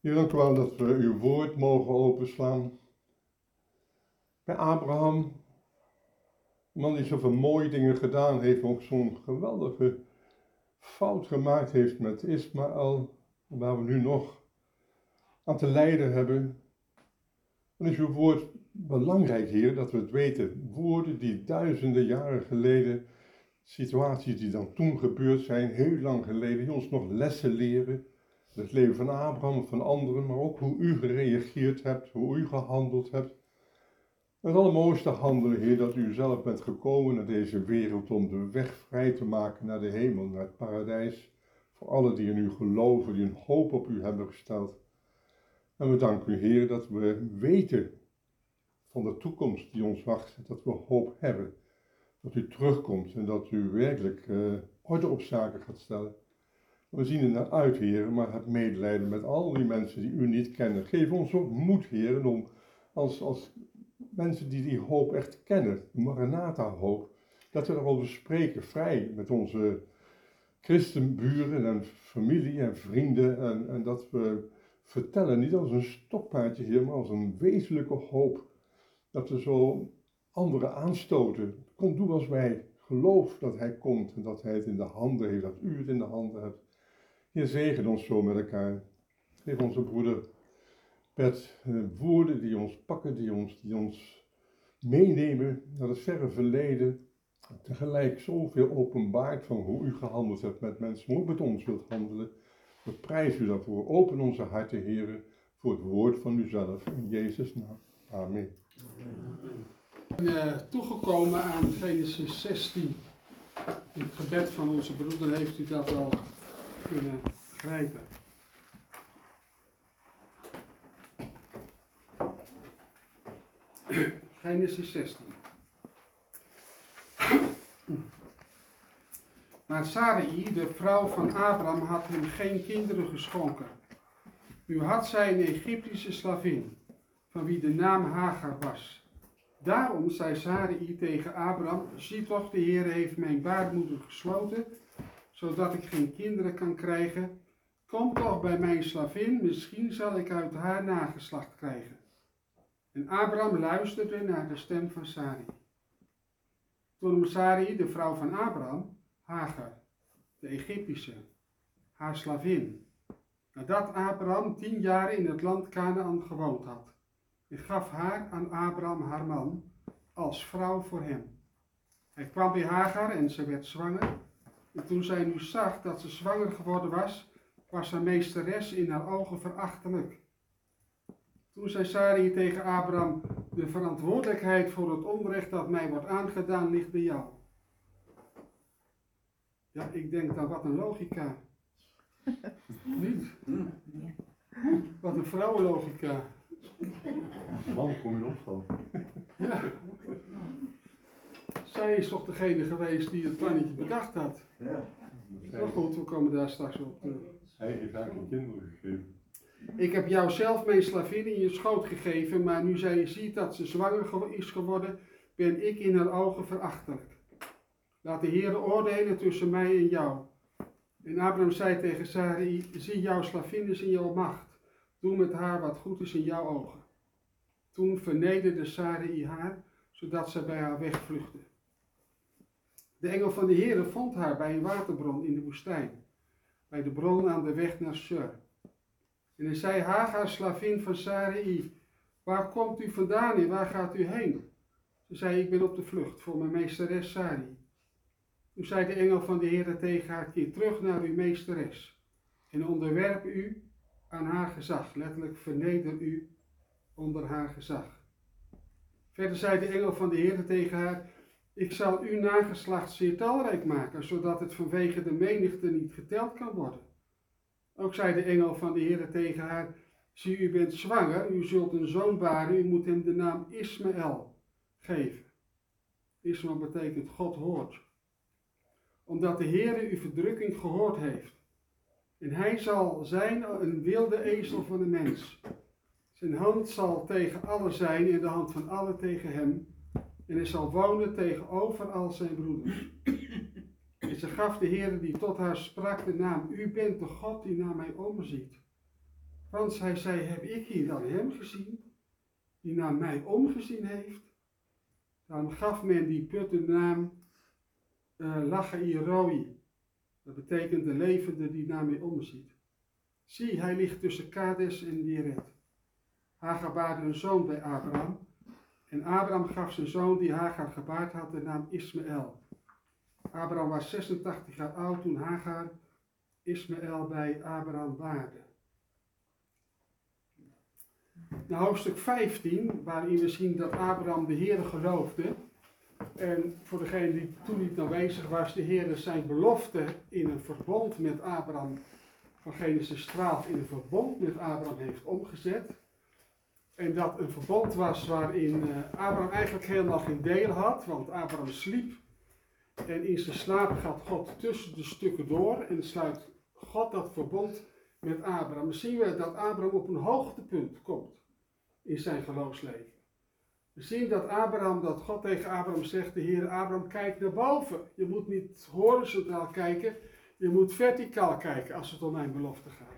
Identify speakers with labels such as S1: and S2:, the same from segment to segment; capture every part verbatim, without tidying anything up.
S1: Heer, dank u wel dat we uw woord mogen openslaan. Bij Abraham, een man die zoveel mooie dingen gedaan heeft, maar ook zo'n geweldige fout gemaakt heeft met Ismaël, waar we nu nog aan te lijden hebben. Dan is uw woord belangrijk, Heer, dat we het weten. Woorden die duizenden jaren geleden, situaties die dan toen gebeurd zijn, heel lang geleden, die ons nog lessen leren. Het leven van Abraham, van anderen, maar ook hoe u gereageerd hebt, hoe u gehandeld hebt. Het allermooiste handelen, Heer, dat u zelf bent gekomen naar deze wereld om de weg vrij te maken naar de hemel, naar het paradijs. Voor allen die in u geloven, die een hoop op u hebben gesteld. En we danken u, Heer, dat we weten van de toekomst die ons wacht, dat we hoop hebben. Dat u terugkomt en dat u werkelijk uh, orde op zaken gaat stellen. We zien er naar uit, Heer, maar heb medelijden met al die mensen die u niet kennen. Geef ons ook moed, Heer, om als, als mensen die die hoop echt kennen, de Maranatha-hoop, dat we daarover spreken, vrij met onze christenburen en familie en vrienden. En, en dat we vertellen, niet als een stokpaardje, Heer, maar als een wezenlijke hoop. Dat we zo anderen aanstoten. Kom, doe als wij. Geloof dat hij komt en dat hij het in de handen heeft, dat u het in de handen hebt. Heer, zegen ons zo met elkaar. Geef onze broeder Bert eh, woorden die ons pakken, die ons, die ons meenemen naar het verre verleden. En tegelijk zoveel openbaart van hoe u gehandeld hebt met mensen, maar ook met ons wilt handelen. We prijzen u daarvoor. Open onze harten, Heer, voor het woord van uzelf. In Jezus' naam. Amen.
S2: We zijn toegekomen aan Genesis zestien. In het gebed van onze broeder heeft u dat al kunnen grijpen. Genesis zestien. Maar Sarai, de vrouw van Abraham, had hem geen kinderen geschonken. Nu had zij een Egyptische slavin, van wie de naam Hagar was. Daarom zei Sarai tegen Abraham: zie toch, de Heer heeft mijn baarmoeder gesloten, zodat ik geen kinderen kan krijgen. Kom toch bij mijn slavin, misschien zal ik uit haar nageslacht krijgen. En Abraham luisterde naar de stem van Sarai. Toen Sarai, de vrouw van Abraham, Hagar, de Egyptische, haar slavin, nadat Abraham tien jaar in het land Kanaan gewoond had, en gaf haar aan Abraham haar man, als vrouw voor hem. Hij kwam bij Hagar en ze werd zwanger. En toen zij nu zag dat ze zwanger geworden was, was haar meesteres in haar ogen verachtelijk. Toen zei Sarai tegen Abraham: de verantwoordelijkheid voor het onrecht dat mij wordt aangedaan ligt bij jou. Ja, ik denk dan, wat een logica. Niet? Wat een vrouwenlogica.
S1: Man, kom je opvallen.
S2: Ja. Zij is toch degene geweest die het plannetje bedacht had.
S1: Ja.
S2: Maar goed, we komen daar straks op.
S1: Hij heeft eigenlijk kinderen gegeven.
S2: Ik heb jou zelf mijn slavin in je schoot gegeven, maar nu zij ziet dat ze zwanger is geworden, ben ik in haar ogen verachtelijk. Laat de Heer oordelen tussen mij en jou. En Abraham zei tegen Sarai: zie, jouw slavin is in jouw macht. Doe met haar wat goed is in jouw ogen. Toen vernederde Sarai haar, zodat zij bij haar wegvluchtte. De engel van de Heer vond haar bij een waterbron in de woestijn, bij de bron aan de weg naar Shur. En hij zei: Hagar, slavin van Sarai, waar komt u vandaan en waar gaat u heen? Ze zei: ik ben op de vlucht voor mijn meesteres Sarai. Toen zei de engel van de Heer tegen haar: keer terug naar uw meesteres en onderwerp u aan haar gezag. Letterlijk, verneder u onder haar gezag. Verder zei de engel van de Heer tegen haar: ik zal uw nageslacht zeer talrijk maken, zodat het vanwege de menigte niet geteld kan worden. Ook zei de engel van de Heer tegen haar: zie, u bent zwanger, u zult een zoon baren, u moet hem de naam Ismaël geven. Ismaël betekent God hoort. Omdat de Heer uw verdrukking gehoord heeft. En hij zal zijn een wilde ezel van een mens. Zijn hand zal tegen allen zijn en de hand van allen tegen hem. En hij zal wonen tegenover al zijn broeders. En ze gaf de Heer die tot haar sprak de naam: u bent de God die naar mij omziet. Want hij zei, heb ik hier dan hem gezien, die naar mij omgezien heeft? Dan gaf men die put de naam uh, Lachairoi. Dat betekent de levende die naar mij omziet. Zie, hij ligt tussen Kades en Jeret. Hagar baarde een zoon bij Abraham. En Abraham gaf zijn zoon die Hagar gebaard had de naam Ismaël. Abraham was zesentachtig jaar oud toen Hagar Ismaël bij Abraham baarde. Nou, hoofdstuk vijftien, waarin we zien dat Abraham de Heere geloofde. En voor degene die toen niet aanwezig was, de Heere zijn belofte in een verbond met Abraham, van Genesis twaalf, in een verbond met Abraham heeft omgezet. En dat een verbond was waarin uh, Abraham eigenlijk helemaal geen deel had, want Abraham sliep. En in zijn slaap gaat God tussen de stukken door en sluit God dat verbond met Abraham. Dan zien we dat Abraham op een hoogtepunt komt in zijn geloofsleven. We zien dat Abraham, dat God tegen Abraham zegt, de Heer Abraham, kijk naar boven. Je moet niet horizontaal kijken, je moet verticaal kijken als het om mijn belofte gaat.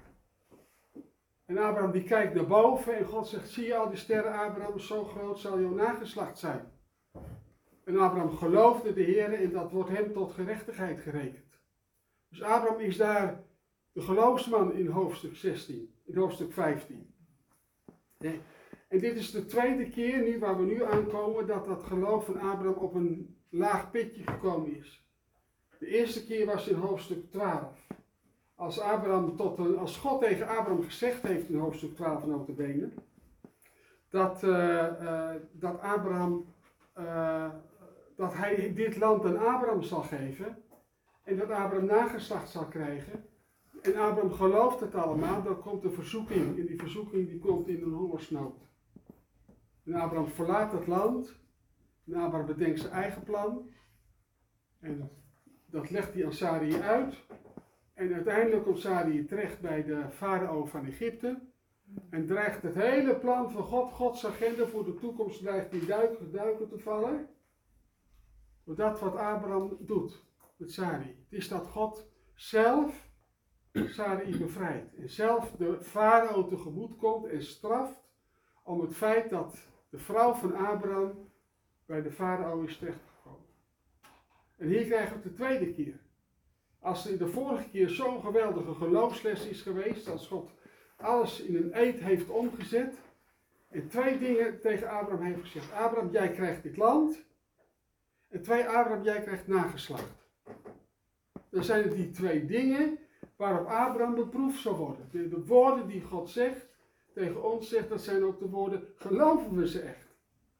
S2: En Abraham die kijkt naar boven en God zegt, zie je al die sterren, Abraham, zo groot zal jouw nageslacht zijn. En Abraham geloofde de Heer en dat wordt hem tot gerechtigheid gerekend. Dus Abraham is daar de geloofsman in hoofdstuk zestien, in hoofdstuk vijftien. Nee. En dit is de tweede keer, nu waar we nu aankomen, dat dat geloof van Abraham op een laag pitje gekomen is. De eerste keer was in hoofdstuk twaalf. Als, Abraham tot een, als God tegen Abraham gezegd heeft in hoofdstuk twaalf nota bene, dat, uh, uh, dat Abraham, uh, dat hij dit land aan Abraham zal geven en dat Abraham nageslacht zal krijgen. En Abraham gelooft het allemaal, dan komt de verzoeking. En die verzoeking die komt in een hongersnood. En Abraham verlaat het land. En Abraham bedenkt zijn eigen plan. En dat legt hij aan Sarai uit. En uiteindelijk komt Sarai terecht bij de farao van Egypte. En dreigt het hele plan van God, Gods agenda voor de toekomst, dreigt die duiken, duiken te vallen. Door dat wat Abraham doet met Sarai. Het is dat God zelf Sarai bevrijdt. En zelf de farao tegemoet komt en straft om het feit dat de vrouw van Abraham bij de farao is terechtgekomen. En hier krijgen we het de tweede keer. Als er de vorige keer zo'n geweldige geloofsles is geweest, als God alles in een eed heeft omgezet en twee dingen tegen Abraham heeft gezegd. Abraham, jij krijgt dit land. En twee, Abraham, jij krijgt nageslacht. Dan zijn het die twee dingen waarop Abraham beproefd zal worden. De, de woorden die God zegt, tegen ons zegt, dat zijn ook de woorden, geloven we ze echt?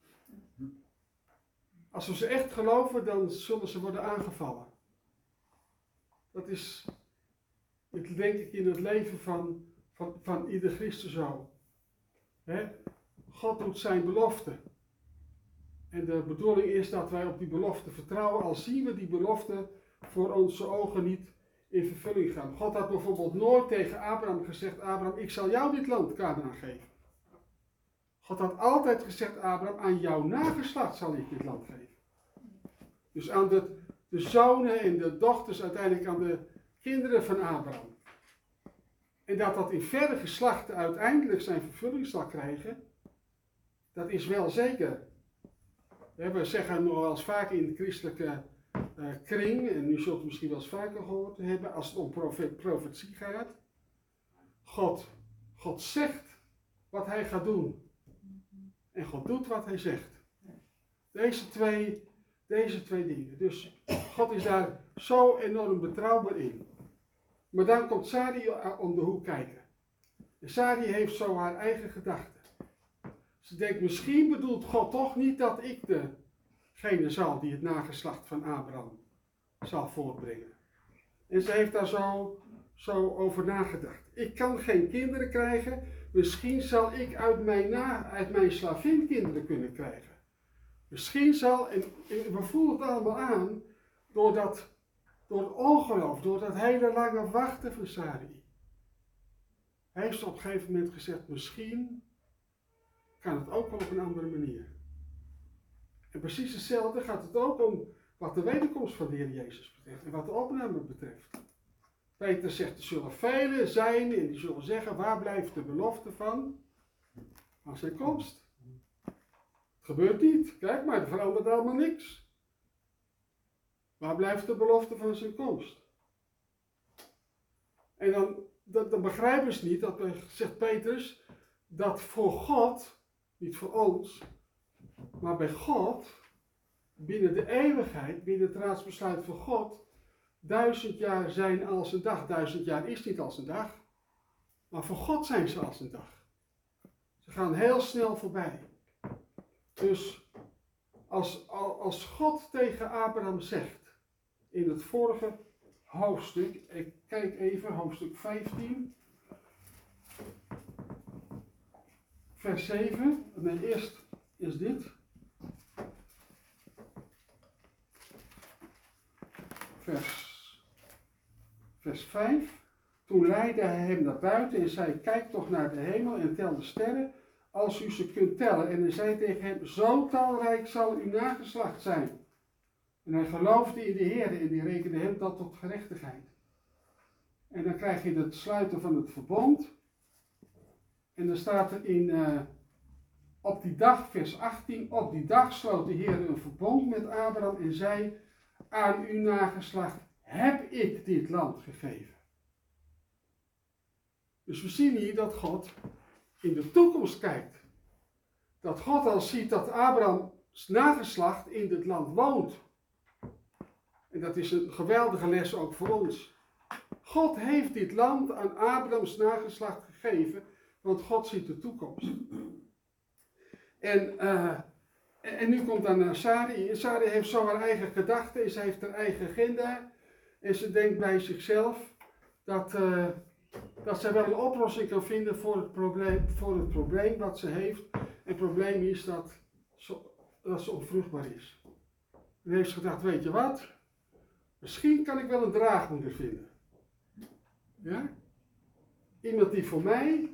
S2: Als we ze echt geloven, dan zullen ze worden aangevallen. Dat is, dat denk ik, in het leven van, van, van ieder christen zo. He? God doet zijn belofte. En de bedoeling is dat wij op die belofte vertrouwen, al zien we die belofte voor onze ogen niet in vervulling gaan. God had bijvoorbeeld nooit tegen Abraham gezegd, Abraham, ik zal jou dit land Kanaan geven. God had altijd gezegd, Abraham, aan jouw nageslacht zal ik dit land geven. Dus aan de, de zonen en de dochters, uiteindelijk aan de kinderen van Abraham. En dat dat in verre geslachten uiteindelijk zijn vervulling zal krijgen, dat is wel zeker. We zeggen nog wel eens vaak in de christelijke uh, kring, en u zult het misschien wel eens vaker gehoord hebben, als het om profet, profetie gaat. God, God zegt wat hij gaat doen. En God doet wat hij zegt. Deze twee, deze twee dingen. Dus God is daar zo enorm betrouwbaar in. Maar dan komt Sarai om de hoek kijken. En Sarai heeft zo haar eigen gedachten. Ze denkt, misschien bedoelt God toch niet dat ik degene zal die het nageslacht van Abraham zal voortbrengen. En ze heeft daar zo, zo over nagedacht. Ik kan geen kinderen krijgen, misschien zal ik uit mijn, na, uit mijn slavin kinderen kunnen krijgen. Misschien zal, en, en we voelen het allemaal aan, door, dat, door het ongeloof, door dat hele lange wachten van Sarai. Hij heeft op een gegeven moment gezegd, misschien kan het ook wel op een andere manier. En precies hetzelfde gaat het ook om wat de wederkomst van de Heer Jezus betreft en wat de opname betreft. Peter zegt, er zullen velen zijn en die zullen zeggen, waar blijft de belofte van? Van zijn komst. Het gebeurt niet. Kijk maar, er verandert allemaal niks. Waar blijft de belofte van zijn komst? En dan, dan, dan begrijpen ze niet, dat zegt Petrus, dat voor God, niet voor ons, maar bij God, binnen de eeuwigheid, binnen het raadsbesluit van God, duizend jaar zijn als een dag. Duizend jaar is niet als een dag, maar voor God zijn ze als een dag. Ze gaan heel snel voorbij. Dus als, als God tegen Abraham zegt, in het vorige hoofdstuk, ik kijk even, hoofdstuk vijftien, vers zeven, nee, eerst is dit. Vers, vers vijf. Toen leidde hij hem naar buiten en zei, kijk toch naar de hemel en tel de sterren, als u ze kunt tellen. En hij zei tegen hem, zo talrijk zal uw nageslacht zijn. En hij geloofde in de Heer en die rekende hem dat tot gerechtigheid. En dan krijg je het sluiten van het verbond. En dan staat er in, uh, op die dag, vers achttien, op die dag sloot de Heer een verbond met Abraham en zei, aan uw nageslacht heb ik dit land gegeven. Dus we zien hier dat God in de toekomst kijkt. Dat God al ziet dat Abrahams nageslacht in dit land woont. En dat is een geweldige les ook voor ons. God heeft dit land aan Abrahams nageslacht gegeven, want God ziet de toekomst. En, uh, en nu komt dan uh, Sarai. Sarai heeft zo haar eigen gedachten en ze heeft haar eigen agenda. En ze denkt bij zichzelf dat, uh, dat ze wel een oplossing kan vinden voor het probleem, voor het probleem wat ze heeft. En het probleem is dat ze, dat ze onvruchtbaar is. En heeft ze gedacht, weet je wat? Misschien kan ik wel een draagmoeder vinden. Ja? Iemand die voor mij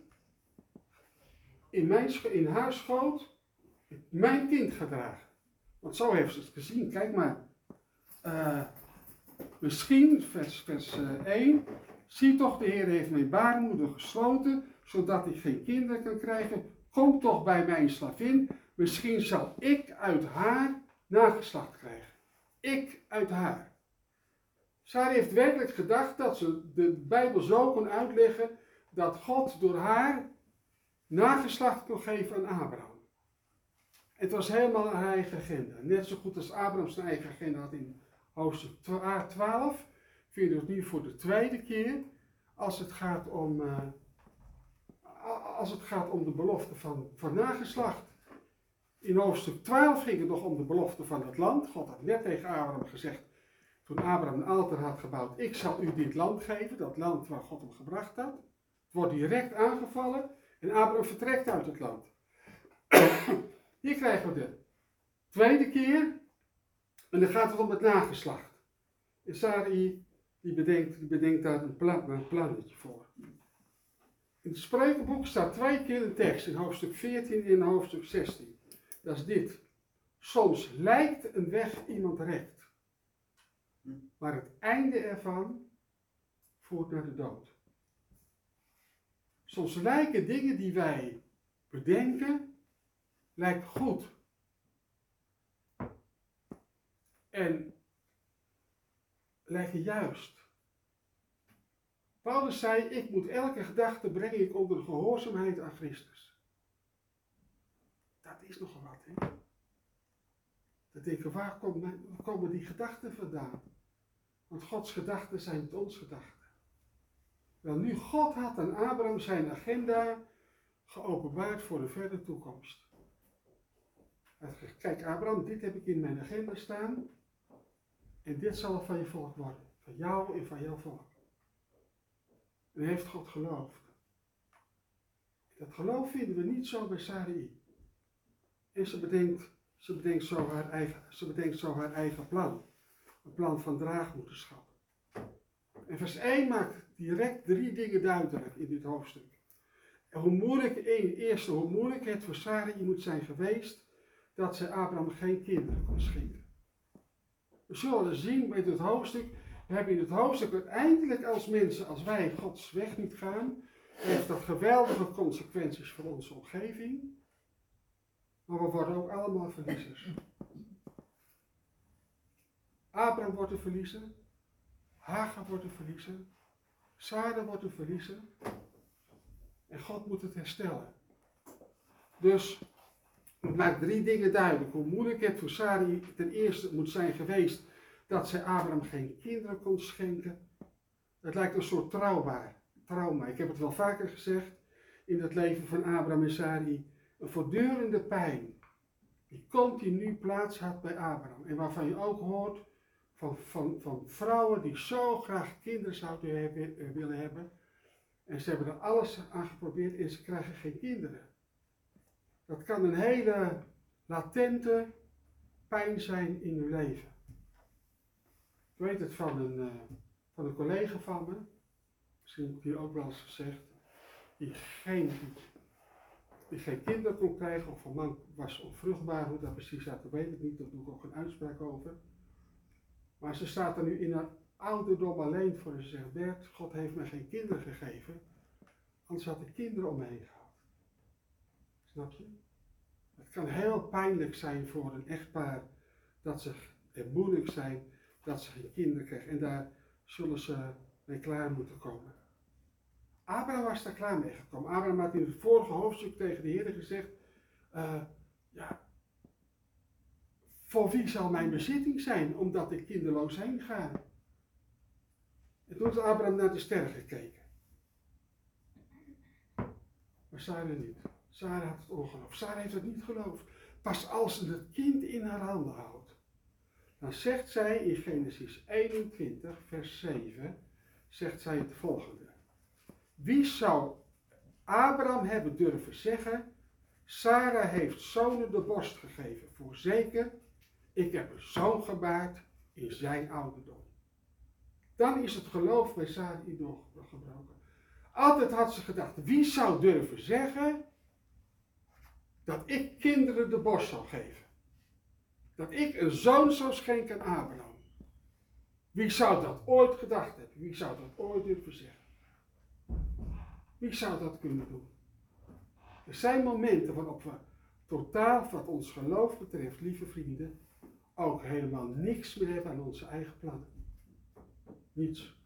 S2: in, mijn, in haar schoot mijn kind gaat dragen. Want zo heeft ze het gezien. Kijk maar. Uh, misschien, vers, vers uh, één. Zie toch, de Heer heeft mijn baarmoeder gesloten, zodat ik geen kinderen kan krijgen. Kom toch bij mijn slavin. Misschien zal ik uit haar nageslacht krijgen. Ik uit haar. Sarai heeft werkelijk gedacht dat ze de Bijbel zo kon uitleggen dat God door haar nageslacht kon geven aan Abraham. Het was helemaal haar eigen agenda. Net zo goed als Abraham zijn eigen agenda had in hoofdstuk twaalf, vind je het nu voor de tweede keer als het gaat om, uh, als het gaat om de belofte van, van nageslacht. In hoofdstuk twaalf ging het nog om de belofte van het land. God had net tegen Abraham gezegd, toen Abraham een altaar had gebouwd, ik zal u dit land geven, dat land waar God hem gebracht had. Het wordt direct aangevallen en Abraham vertrekt uit het land. Hier krijgen we de tweede keer en dan gaat het om het nageslacht. En Sarai die bedenkt, die bedenkt daar een, plan, een plannetje voor. In het Spreukenboek staat twee keer een tekst, in hoofdstuk veertien en in hoofdstuk zestien. Dat is dit. Soms lijkt een weg iemand recht, maar het einde ervan voert naar de dood. Soms lijken dingen die wij bedenken, lijken goed. En lijken juist. Paulus zei, ik moet elke gedachte brengen ik onder de gehoorzaamheid aan Christus. Dat is nogal wat, hè? Dan denken, waar komen, waar komen die gedachten vandaan? Want Gods gedachten zijn niet ons gedachten. Wel nu, God had aan Abraham zijn agenda geopenbaard voor de verdere toekomst. Hij had gezegd, kijk Abraham, dit heb ik in mijn agenda staan. En dit zal van je volk worden. Van jou en van jouw volk. En heeft God geloofd. Dat geloof vinden we niet zo bij Sarai. En ze bedenkt, ze bedenkt, zo, haar eigen, ze bedenkt zo haar eigen plan. Een plan van draagmoederschap. En vers één maakt direct drie dingen duidelijk in dit hoofdstuk. En hoe moeilijk, één, eerste, hoe moeilijk het voor Sarai moet zijn geweest dat ze Abraham geen kinderen kon schenken. We zullen zien met het hoofdstuk, We hebben in het hoofdstuk uiteindelijk als mensen, als wij Gods weg niet gaan, heeft dat geweldige consequenties voor onze omgeving. Maar we worden ook allemaal verliezers. Abraham wordt een verliezer. Hagar wordt een verliezer. Sara wordt een verliezer. En God moet het herstellen. Dus het maakt drie dingen duidelijk. Hoe moeilijk het voor Sarai ten eerste moet zijn geweest dat zij Abraham geen kinderen kon schenken. Het lijkt een soort trauma. trauma. Ik heb het wel vaker gezegd in het leven van Abraham en Sarai. Een voortdurende pijn die continu plaats had bij Abraham. En waarvan je ook hoort van, van, van vrouwen die zo graag kinderen zouden hebben, willen hebben. En ze hebben er alles aan geprobeerd en ze krijgen geen kinderen. Dat kan een hele latente pijn zijn in uw leven. Ik weet het van een, uh, van een collega van me, misschien heb ik hier ook wel eens gezegd, die geen, die geen kinderen kon krijgen, of een man was onvruchtbaar, hoe dat precies zat, dat weet ik niet, daar doe ik ook een uitspraak over. Maar ze staat er nu in haar ouderdom alleen voor en ze zegt, Bert, God heeft mij geen kinderen gegeven, anders had ik kinderen om me heen gehad. Snap je? Het kan heel pijnlijk zijn voor een echtpaar dat ze het moeilijk zijn dat ze geen kinderen krijgen. En daar zullen ze mee klaar moeten komen. Abraham was daar klaar mee gekomen. Abraham had in het vorige hoofdstuk tegen de Heer gezegd, uh, ja, voor wie zal mijn bezitting zijn, omdat ik kinderloos heen ga? En toen heeft Abraham naar de sterren gekeken. Maar Sarah niet. Sarah had het ongeloof. Sarah heeft het niet geloofd. Pas als ze het kind in haar handen houdt, dan zegt zij in Genesis eenentwintig, vers zeven, zegt zij het volgende. Wie zou Abraham hebben durven zeggen, Sarah heeft zonen de borst gegeven. Voorzeker, ik heb een zoon gebaard in zijn ouderdom. Dan is het geloof bij Sarah doorgebroken. Altijd had ze gedacht, wie zou durven zeggen dat ik kinderen de borst zou geven? Dat ik een zoon zou schenken aan Abraham. Wie zou dat ooit gedacht hebben? Wie zou dat ooit durven zeggen? Wie zou dat kunnen doen? Er zijn momenten waarop we totaal, wat ons geloof betreft, lieve vrienden, ook helemaal niks meer hebben aan onze eigen plannen. Niets.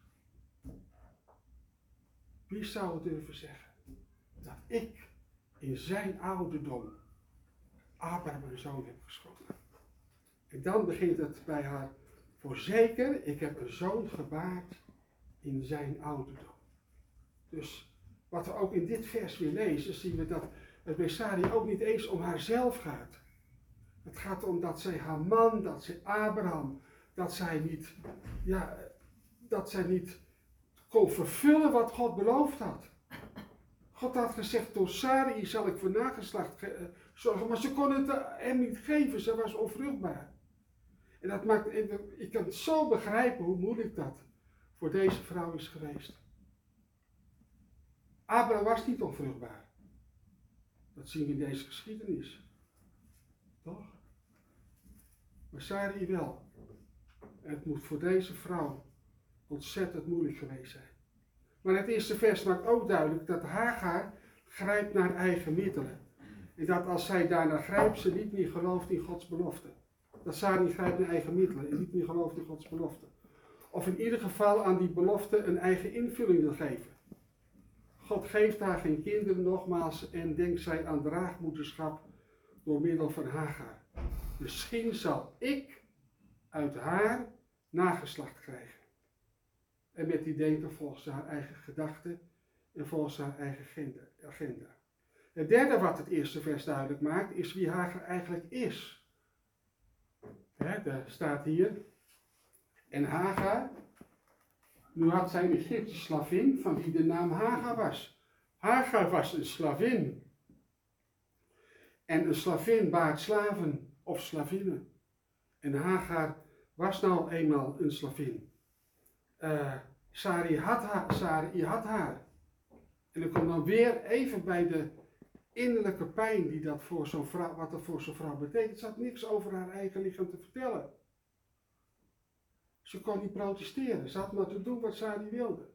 S2: Wie zou het durven zeggen dat ik in zijn ouderdom Abraham een zoon heb geschonken? En dan begint het bij haar, voorzeker, ik heb een zoon gebaard in zijn ouderdom. Dus wat we ook in dit vers weer lezen, zien we dat het bij Sarai ook niet eens om haarzelf gaat. Het gaat om dat zij haar man, dat zij Abraham, dat zij niet, ja, dat zij niet kon vervullen wat God beloofd had. God had gezegd, door Sarai zal ik voor nageslacht zorgen, maar ze kon het hem niet geven, ze was onvruchtbaar. En dat maakt, ik kan het zo begrijpen hoe moeilijk dat voor deze vrouw is geweest. Abraham was niet onvruchtbaar. Dat zien we in deze geschiedenis. Toch? Maar Sarai wel. En het moet voor deze vrouw ontzettend moeilijk geweest zijn. Maar het eerste vers maakt ook duidelijk dat Hagar grijpt naar eigen middelen. En dat als zij daarna grijpt, ze niet meer gelooft in Gods belofte. Dat Sarai grijpt naar eigen middelen en niet meer gelooft in Gods belofte. Of in ieder geval aan die belofte een eigen invulling wil geven. God geeft haar geen kinderen nogmaals en denkt zij aan draagmoederschap door middel van Hagar. Misschien zal ik uit haar nageslacht krijgen. En met die denken volgens haar eigen gedachten en volgens haar eigen agenda. Het derde wat het eerste vers duidelijk maakt is wie Hagar eigenlijk is. He, daar staat hier. En Hagar, nu had zij een Egyptische slavin van wie de naam Hagar was. Hagar was een slavin. En een slavin baart slaven of slavinnen. En Hagar was nou eenmaal een slavin. Uh, Sarai had haar, Sarai had haar. En ik kom dan weer even bij de innerlijke pijn die dat voor zo'n vrouw, wat dat voor zo'n vrouw betekent. Ze had niks over haar eigen lichaam te vertellen. Ze kon niet protesteren. Ze had maar te doen wat Sari wilde.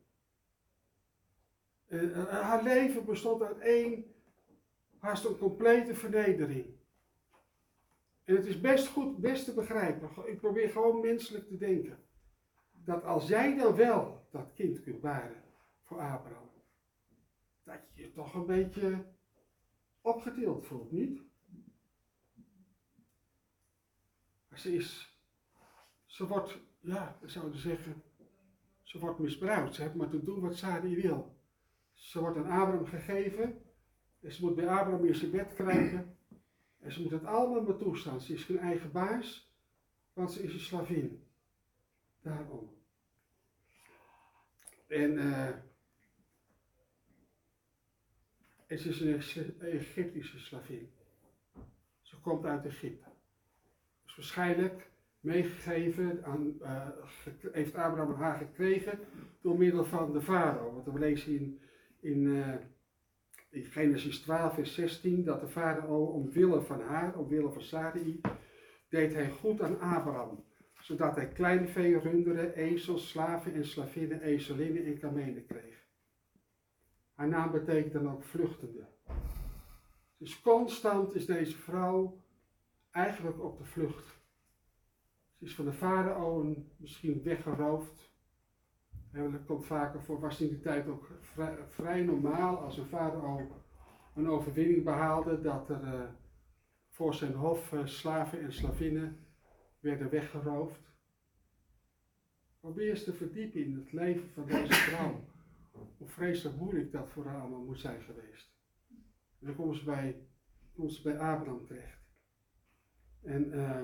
S2: En, uh, haar leven bestond uit één, haast een complete vernedering. En het is best goed, best te begrijpen. Ik probeer gewoon menselijk te denken. Dat als jij dan wel dat kind kunt baren voor Abraham, dat je je toch een beetje opgetild voelt, niet? Maar ze is, ze wordt, ja, we zouden zeggen, ze wordt misbruikt. Ze heeft maar te doen wat Sari wil. Ze wordt aan Abraham gegeven en ze moet bij Abraham in zijn bed kruipen. En ze moet het allemaal maar toestaan. Ze is geen eigen baas, want ze is een slavin. Daarom. En, uh, en ze is een Egyptische slavin. Ze komt uit Egypte. Dus waarschijnlijk meegegeven, aan, uh, heeft Abraham haar gekregen door middel van de farao. Want we lezen in, in, uh, in Genesis twaalf vers zestien dat de farao omwille van haar, omwille van Sarai, deed hij goed aan Abraham. Zodat hij kleinvee, runderen, ezels, slaven en slavinnen, ezelinnen en kamelen kreeg. Haar naam betekent dan ook vluchtende. Dus constant is deze vrouw eigenlijk op de vlucht. Ze is van de farao misschien weggeroofd. En dat komt vaker voor, was in die tijd ook vrij, vrij normaal als een farao een overwinning behaalde, dat er uh, voor zijn hof uh, slaven en slavinnen werden weggeroofd. Probeer eens te verdiepen in het leven van deze vrouw. Hoe vreselijk moeilijk dat voor haar allemaal moet zijn geweest. En dan komen ze bij, komen ze bij Abraham terecht. En uh,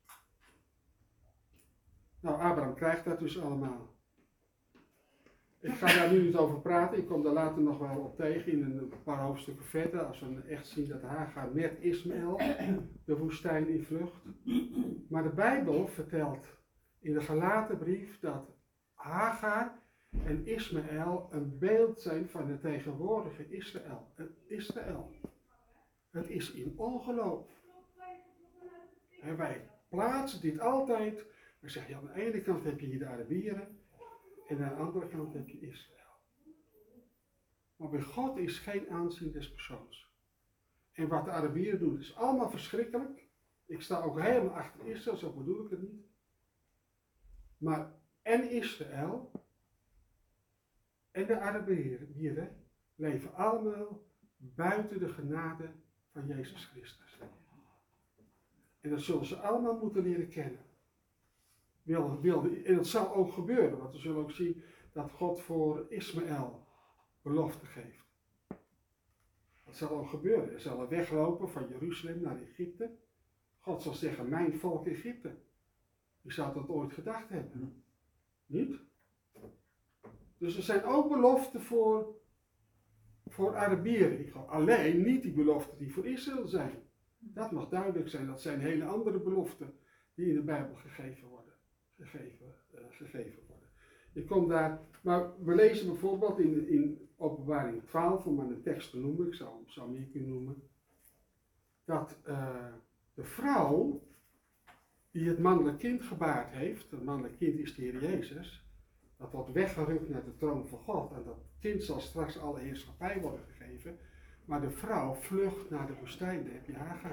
S2: nou, Abraham krijgt dat dus allemaal. Ik ga daar nu niet over praten, ik kom daar later nog wel op tegen in een paar hoofdstukken verder, als we echt zien dat Hagar met Ismaël de woestijn in vlucht. Maar de Bijbel vertelt in de Galatenbrief dat Hagar en Ismaël een beeld zijn van het tegenwoordige Israël. Het Israël. Het is in ongeloof. En wij plaatsen dit altijd. We zeggen, ja, aan de ene kant heb je hier de Arabieren en aan de andere kant heb je Israël. Maar bij God is geen aanzien des persoons. En wat de Arabieren doen is allemaal verschrikkelijk. Ik sta ook helemaal achter Israël, zo bedoel ik het niet. Maar en Israël en de Arabieren leven allemaal buiten de genade van Jezus Christus. En dat zullen ze allemaal moeten leren kennen. Wil, wil, en dat zal ook gebeuren, want we zullen ook zien dat God voor Ismaël belofte geeft. Dat zal ook gebeuren. Er zal weglopen van Jeruzalem naar Egypte. God zal zeggen, mijn volk Egypte. Wie zou dat ooit gedacht hebben? Niet? Dus er zijn ook beloften voor, voor Arabieren. Alleen niet die beloften die voor Israël zijn. Dat mag duidelijk zijn. Dat zijn hele andere beloften die in de Bijbel gegeven worden. Gegeven, uh, gegeven worden. Ik kom daar, maar we lezen bijvoorbeeld in, in Openbaring twaalf, om maar een tekst te noemen, ik zou hem zou meer kunnen noemen, dat uh, de vrouw die het mannelijk kind gebaard heeft, het mannelijk kind is de Heer Jezus, dat wordt weggerukt naar de troon van God en dat kind zal straks alle heerschappij worden gegeven, maar de vrouw vlucht naar de woestijn, daar heb je Hagar.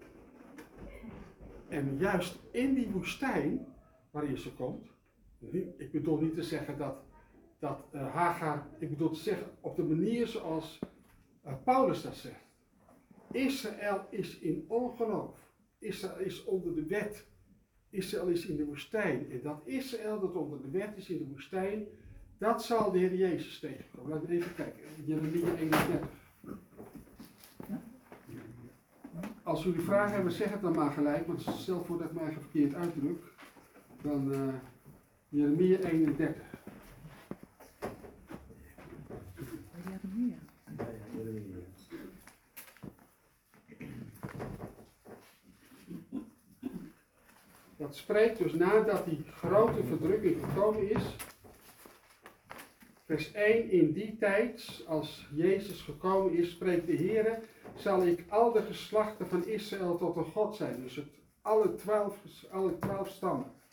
S2: En juist in die woestijn waarin ze komt, ik bedoel niet te zeggen dat, dat uh, Hagar, ik bedoel te zeggen op de manier zoals uh, Paulus dat zegt. Israël is in ongeloof. Israël is onder de wet. Israël is in de woestijn. En dat Israël dat onder de wet is in de woestijn, dat zal de Heer Jezus tegenkomen. Laten we even kijken. Jeremia eenendertig. Als jullie vragen hebben, zeg het dan maar gelijk. Want stel voor dat ik me even verkeerd uitdruk. Dan uh, Jeremia eenendertig.
S3: Jeremia.
S2: Dat spreekt dus nadat die grote verdrukking gekomen is. Vers één, in die tijd, als Jezus gekomen is, spreekt de Heere, zal ik al de geslachten van Israël tot een God zijn. Dus het, alle, twaalf, alle twaalf stammen.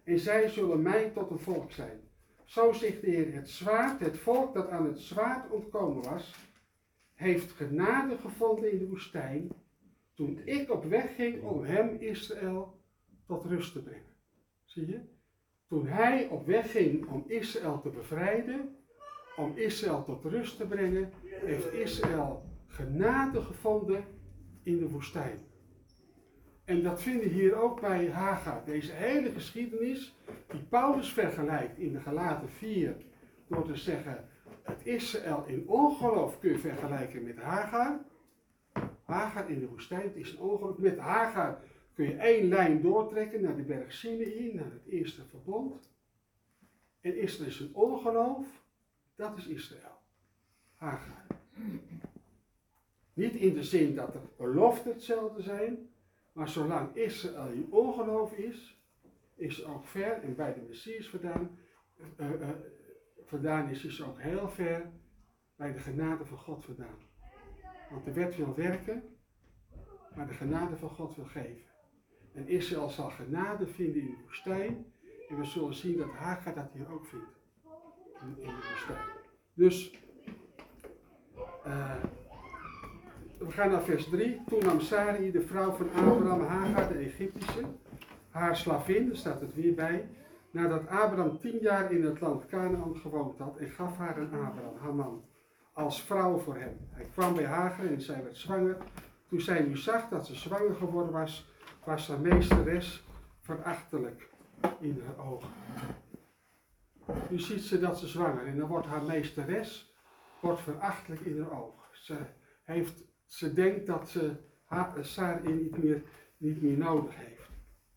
S2: en zij zullen mij tot een volk zijn. Zo zegt de Heer, het zwaard, het volk dat aan het zwaard ontkomen was, heeft genade gevonden in de woestijn, toen ik op weg ging om hem, Israël, tot rust te brengen. Zie je? Toen hij op weg ging om Israël te bevrijden, om Israël tot rust te brengen, heeft Israël genade gevonden in de woestijn. En dat vinden we hier ook bij Hagar. Deze hele geschiedenis die Paulus vergelijkt in de Galaten vier door te zeggen, het Israël in ongeloof kun je vergelijken met Hagar. Hagar in de woestijn is een ongeloof. Met Hagar kun je één lijn doortrekken naar de berg Sinaï, naar het eerste verbond. En Israël is een ongeloof, dat is Israël. Hagar. Niet in de zin dat de beloften hetzelfde zijn, maar zolang Israël in ongeloof is, is ook ver, en bij de Messias vandaan, uh, uh, vandaan is, is ook heel ver bij de genade van God vandaan. Want de wet wil werken, maar de genade van God wil geven. En Israël zal genade vinden in de woestijn, en we zullen zien dat Hagar dat hier ook vindt, in, in de woestijn. Dus, uh, we gaan naar vers drie. Toen nam Sarai, de vrouw van Abraham, Hagar, de Egyptische, haar slavin, daar staat het weer bij, nadat Abraham tien jaar in het land Canaan gewoond had, en gaf haar aan Abraham, haar man, als vrouw voor hem. Hij kwam bij Hagar en zij werd zwanger. Toen zij nu zag dat ze zwanger geworden was, was haar meesteres verachtelijk in haar ogen. Nu ziet ze dat ze zwanger en dan wordt haar meesteres wordt verachtelijk in haar ogen. Ze, heeft, ze denkt dat ze haar, Sarai niet meer, niet meer nodig heeft.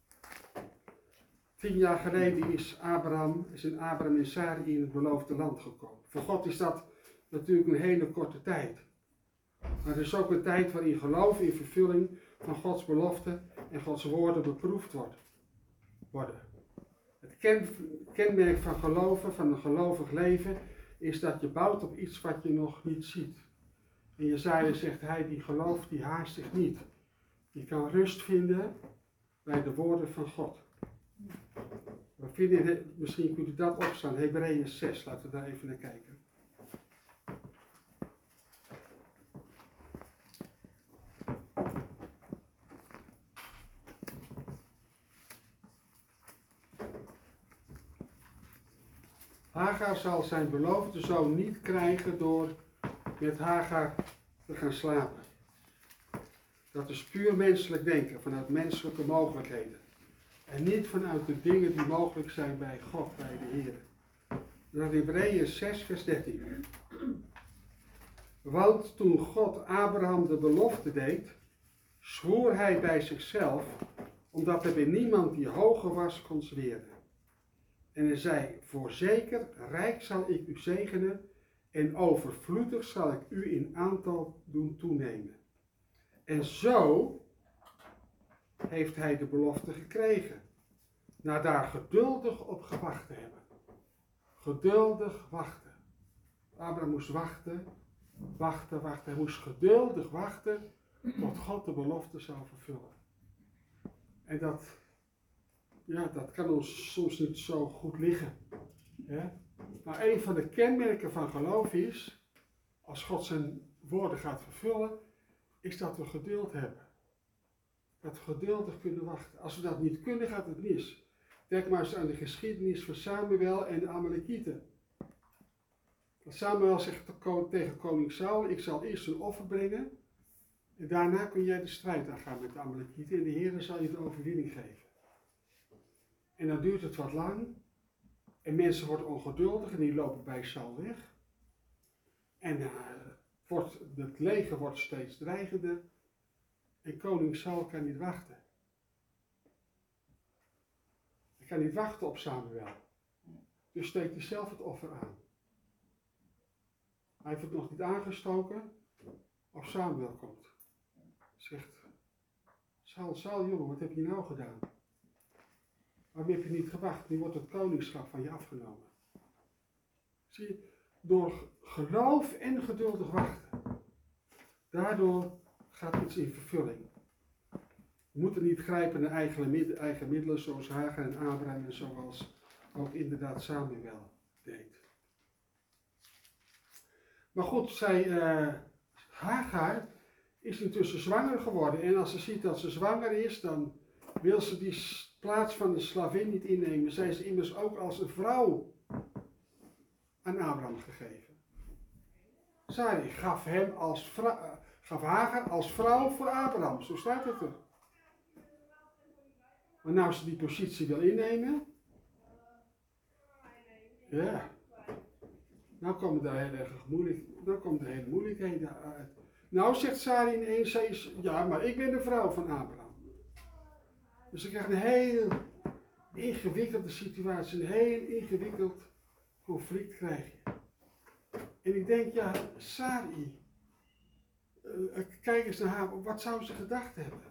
S2: Tien jaar geleden is Abraham, zijn Abraham en Sarai in het beloofde land gekomen. Voor God is dat natuurlijk een hele korte tijd. Maar er is ook een tijd waarin geloof in vervulling van Gods beloften en Gods woorden beproefd wordt, worden. Het ken, kenmerk van geloven, van een gelovig leven, is dat je bouwt op iets wat je nog niet ziet. En Jesaja zegt, hij die gelooft, die haast zich niet. Je kan rust vinden bij de woorden van God. We vinden, misschien kunt u dat opstaan, Hebreeën zes, laten we daar even naar kijken. Hagar zal zijn beloofde zoon niet krijgen door met Hagar te gaan slapen. Dat is puur menselijk denken, vanuit menselijke mogelijkheden. En niet vanuit de dingen die mogelijk zijn bij God, bij de Heer. Naar Hebreeën zes, vers dertien. Want toen God Abraham de belofte deed, zwoer hij bij zichzelf, omdat er bij niemand die hoger was kon zweren. En hij zei, voorzeker, rijk zal ik u zegenen en overvloedig zal ik u in aantal doen toenemen. En zo heeft hij de belofte gekregen, na daar geduldig op gewacht te hebben. Geduldig wachten. Abraham moest wachten, wachten, wachten. Hij moest geduldig wachten tot God de belofte zou vervullen. En dat, ja, dat kan ons soms niet zo goed liggen. Ja? Maar een van de kenmerken van geloof is, als God zijn woorden gaat vervullen, is dat we geduld hebben. Dat we geduldig kunnen wachten. Als we dat niet kunnen, gaat het mis. Denk maar eens aan de geschiedenis van Samuel en de Amalekieten. Dat Samuel zegt tegen koning Saul, ik zal eerst een offer brengen en daarna kun jij de strijd aangaan met de Amalekieten en de Heer zal je de overwinning geven. En dan duurt het wat lang en mensen worden ongeduldig en die lopen bij Saul weg. En uh, wordt, het leger wordt steeds dreigender en koning Saul kan niet wachten. Hij kan niet wachten op Samuel. Dus steekt hij zelf het offer aan. Hij heeft het nog niet aangestoken of Samuel komt. Zegt, Saul, Saul jongen, wat heb je nou gedaan? Waarom heb je niet gewacht? Nu wordt het koningschap van je afgenomen. Zie je, door geloof en geduldig wachten. Daardoor gaat iets in vervulling. We moeten niet grijpen naar eigen, mid- eigen middelen zoals Hagar en Abraham en zoals ook inderdaad Samuel deed. Maar goed, zij, uh, Hagar is intussen zwanger geworden. En als ze ziet dat ze zwanger is, dan wil ze die plaats van de slavin niet innemen. Zij is immers ook als een vrouw aan Abraham gegeven. Sarai gaf, hem als vrouw, gaf Hagar als vrouw voor Abraham. Zo staat het er. Maar nou ze die positie wil innemen. Ja. Nou komen daar heel erg moeilijk, nou komen er hele moeilijkheden uit. Nou zegt Sarai ineens, zij is, ja, maar ik ben de vrouw van Abraham. Dus ze krijgt een heel ingewikkelde situatie, een heel ingewikkeld conflict krijg je. En ik denk, ja, Sarai, uh, kijk eens naar haar, wat zou ze gedacht hebben?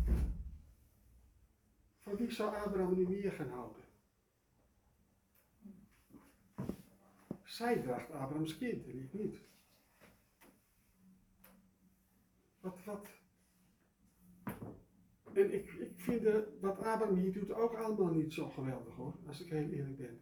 S2: Van wie zou Abraham nu meer gaan houden? Zij draagt Abrahams kind en ik niet. Wat, wat? En ik, ik vind de, wat Abraham hier doet ook allemaal niet zo geweldig hoor, als ik heel eerlijk ben.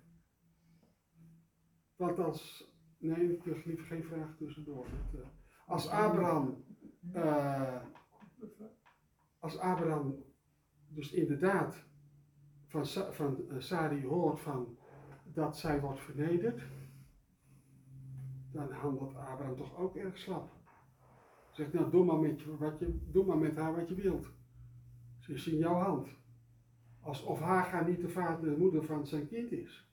S2: Want als, nee, ik wil liever geen vraag tussendoor. Dat, uh, als Abraham, uh, als Abraham dus inderdaad van, van uh, Sarai hoort van dat zij wordt vernederd, dan handelt Abraham toch ook erg slap. Zegt, nou doe maar, met je, wat je, doe maar met haar wat je wilt. Ze is in jouw hand. Alsof Hagar niet de vader en de moeder van zijn kind is.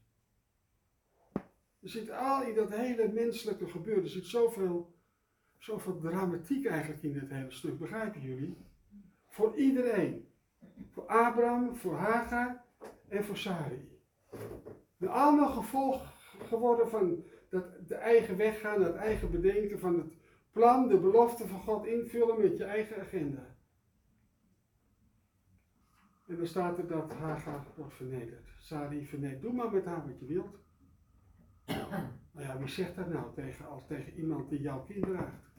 S2: Er zit al in dat hele menselijke gebeuren, er zit zoveel, zoveel dramatiek eigenlijk in dit hele stuk, begrijpen jullie? Voor iedereen. Voor Abraham, voor Hagar en voor Sarai. En allemaal gevolg geworden van dat de eigen weg gaan, het eigen bedenken van het plan, de belofte van God invullen met je eigen agenda. En dan staat er dat Hagar wordt vernederd. Sarai vernederd. Doe maar met haar wat je wilt. Nou ja, wie zegt dat nou tegen, als tegen iemand die jouw kind draagt?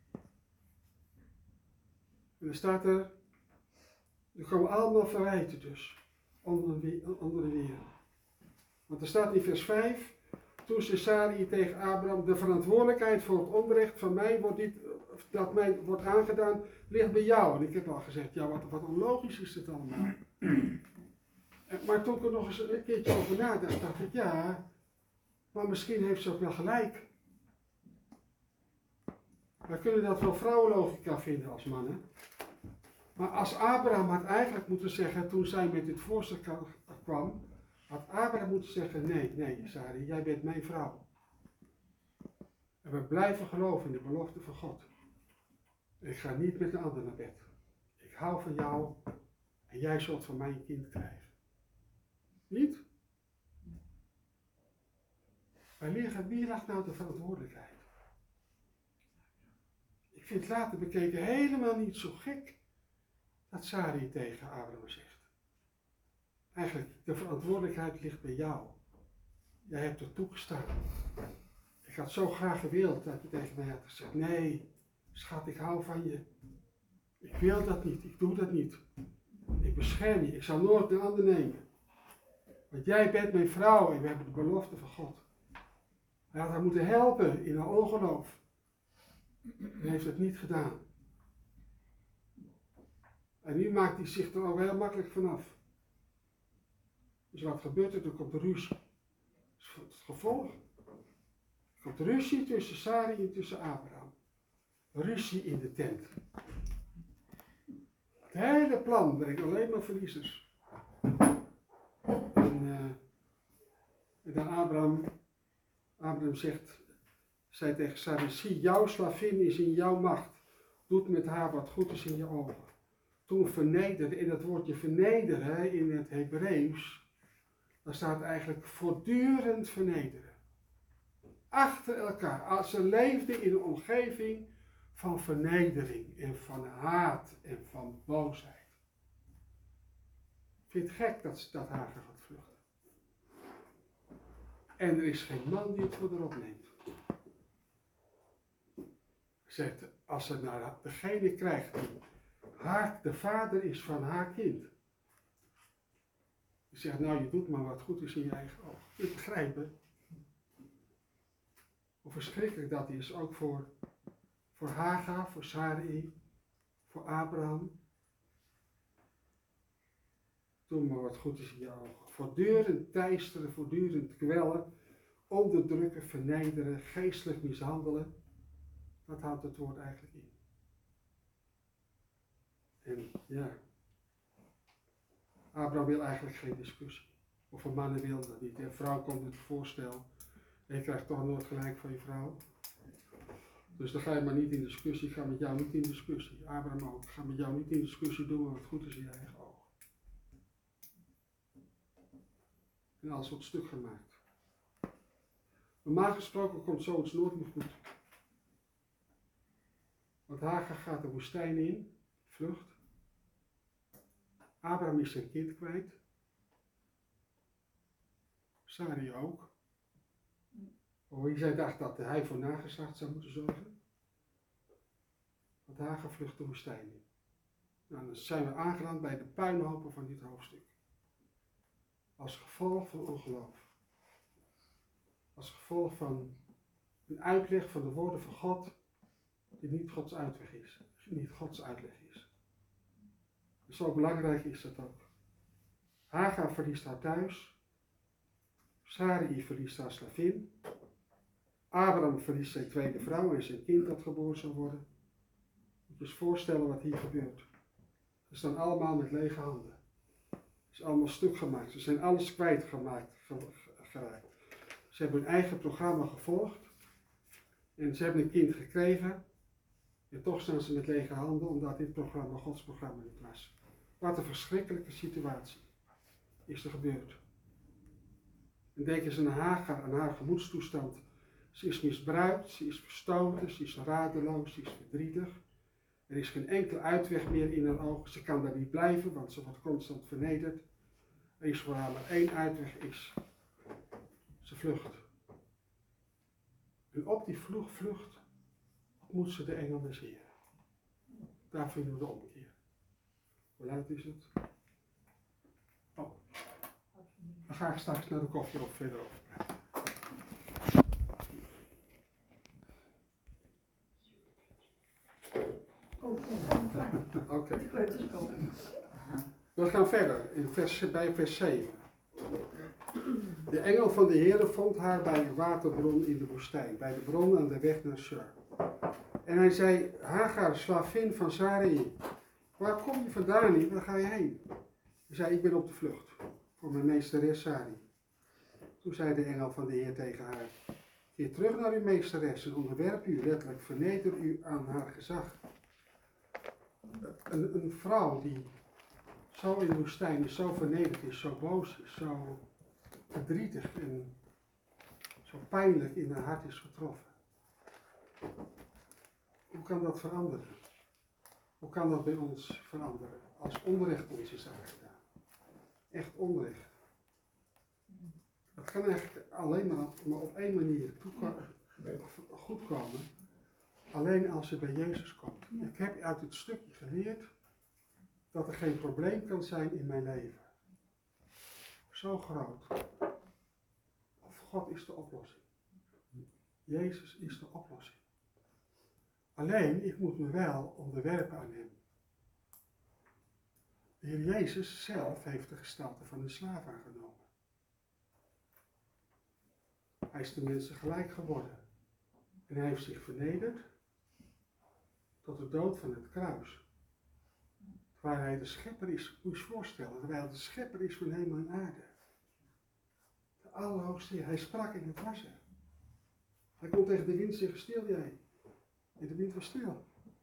S2: En dan staat er, er komen allemaal verwijten dus, onder de, onder de wereld. Want er staat in vers vijf, toen zei Sarai tegen Abraham, de verantwoordelijkheid voor het onrecht van mij, wordt dit, dat mij wordt aangedaan, ligt bij jou. En ik heb al gezegd, ja wat, wat onlogisch is dit allemaal. Maar toen ik er nog eens een keertje over nadacht, dacht ik, ja, maar misschien heeft ze ook wel gelijk. Wij kunnen dat wel vrouwenlogica vinden als mannen. Maar als Abraham had eigenlijk moeten zeggen, toen zij met dit voorstel kwam, had Abraham moeten zeggen, nee, nee, Sarai, jij bent mijn vrouw. En we blijven geloven in de belofte van God. Ik ga niet met een ander naar bed. Ik hou van jou en jij zult van mij een kind krijgen. Niet? Bij liggen, wie lag nou de verantwoordelijkheid? Ik vind later bekeken helemaal niet zo gek dat Sarai tegen Abraham zegt. Eigenlijk, de verantwoordelijkheid ligt bij jou. Jij hebt er toegestaan. Ik had zo graag gewild dat je tegen mij had gezegd, nee, schat, ik hou van je. Ik wil dat niet, ik doe dat niet. Ik bescherm je, ik zal nooit een ander nemen. Want jij bent mijn vrouw en we hebben de belofte van God. Hij had haar moeten helpen in haar ongeloof. Hij heeft het niet gedaan. En nu maakt hij zich er ook heel makkelijk vanaf. Dus wat gebeurt er? Er komt ruzie. Dat is het gevolg. Er komt ruzie tussen Sarai en tussen Abraham. Ruzie in de tent. Het hele plan brengt alleen maar verliezers. En, uh, en dan Abraham, Abraham zegt, zei tegen Sarai, zie, jouw slavin is in jouw macht. Doe met haar wat goed is in je ogen. Toen vernederde, en dat woordje vernederen in het Hebreeuws, dan staat eigenlijk voortdurend vernederen. Achter elkaar. Ze leefden in een omgeving van vernedering en van haat en van boosheid. Ik vind het gek dat, dat Hagar gaat vluchten. En er is geen man die het voor erop neemt. Zegt, als ze naar degene krijgt die haar, de vader is van haar kind. Je zegt, nou je doet maar wat goed is in je eigen oog. Je begrijpt het. Hoe verschrikkelijk dat is, ook voor, voor Hagar, voor Sarai, voor Abraham. Doe maar wat goed is in je ogen. Voortdurend teisteren, voortdurend kwellen, onderdrukken, vernederen, geestelijk mishandelen. Dat houdt het woord eigenlijk in. En ja, Abraham wil eigenlijk geen discussie. Of een man wil dat niet. Een vrouw komt het voorstel. En je krijgt toch nooit gelijk van je vrouw. Dus dan ga je maar niet in discussie. Ik ga met jou niet in discussie. Abraham ook. Ik ga met jou niet in discussie doen maar wat goed is in je eigen oog. En alles wordt stuk gemaakt. Normaal gesproken komt zoiets nooit meer goed. Want Hagar gaat de woestijn in, vlucht. Abraham is zijn kind kwijt. Sarai ook. Oh, zij dacht dat hij voor nageslacht zou moeten zorgen. Want Hagar vlucht de woestijn in. Nou, dan zijn we aangeland bij de puinhopen van dit hoofdstuk. Als gevolg van ongeloof. Als gevolg van een uitleg van de woorden van God, die niet Gods uitweg is. Niet Gods uitleg is. Zo belangrijk is dat ook. Hagar verliest haar thuis. Sarai verliest haar slavin. Abraham verliest zijn tweede vrouw en zijn kind dat geboren zal worden. Moet je eens voorstellen wat hier gebeurt. Ze staan allemaal met lege handen. Ze zijn allemaal stuk gemaakt. Ze zijn alles kwijtgemaakt geraakt. Ze hebben hun eigen programma gevolgd. En ze hebben een kind gekregen. En toch staan ze met lege handen omdat dit programma Gods programma niet was. Wat een verschrikkelijke situatie is er gebeurd. En denk eens aan Hagar, aan haar gemoedstoestand. Ze is misbruikt, ze is verstoten, ze is radeloos, ze is verdrietig. Er is geen enkele uitweg meer in haar ogen. Ze kan daar niet blijven, want ze wordt constant vernederd. Er is voor haar maar één uitweg, is ze vlucht. En op die vlucht, vlucht ontmoet ze de engel des Heren. Daar vinden we de omkeer. Hoe laat is het? Oh. Dan ga ik straks naar de koffie of verder op. Oké. Okay. We gaan verder in vers, bij vers zeven. De engel van de Heere vond haar bij een waterbron in de woestijn, bij de bron aan de weg naar Shur. En hij zei, Hagar, slavin van Sarai, waar kom je vandaan? Waar ga je heen? Hij zei, ik ben op de vlucht voor mijn meesteres Sarai. Toen zei de engel van de Heer tegen haar, keer terug naar uw meesteres en onderwerp u, letterlijk verneder u aan haar gezag. Een, een vrouw die zo in de woestijn is, zo vernederd is, zo boos is, zo verdrietig en zo pijnlijk in haar hart is getroffen. Hoe kan dat veranderen? Hoe kan dat bij ons veranderen? Als onrecht ons is aangedaan. Echt onrecht. Dat kan eigenlijk alleen maar, maar op één manier goed komen. Alleen als je bij Jezus komt. Ik heb uit het stukje geleerd dat er geen probleem kan zijn in mijn leven. Zo groot. Of God is de oplossing. Jezus is de oplossing. Alleen, ik moet me wel onderwerpen aan hem. De Heer Jezus zelf heeft de gestalte van een slaaf aangenomen. Hij is de mensen gelijk geworden. En hij heeft zich vernederd tot de dood van het kruis. Waar hij de schepper is, moet je je voorstellen, terwijl hij de schepper is van hemel en aarde. De Allerhoogste Heer, hij sprak in het wasser. Hij kon tegen de wind zeggen, stil jij. En de wind was stil.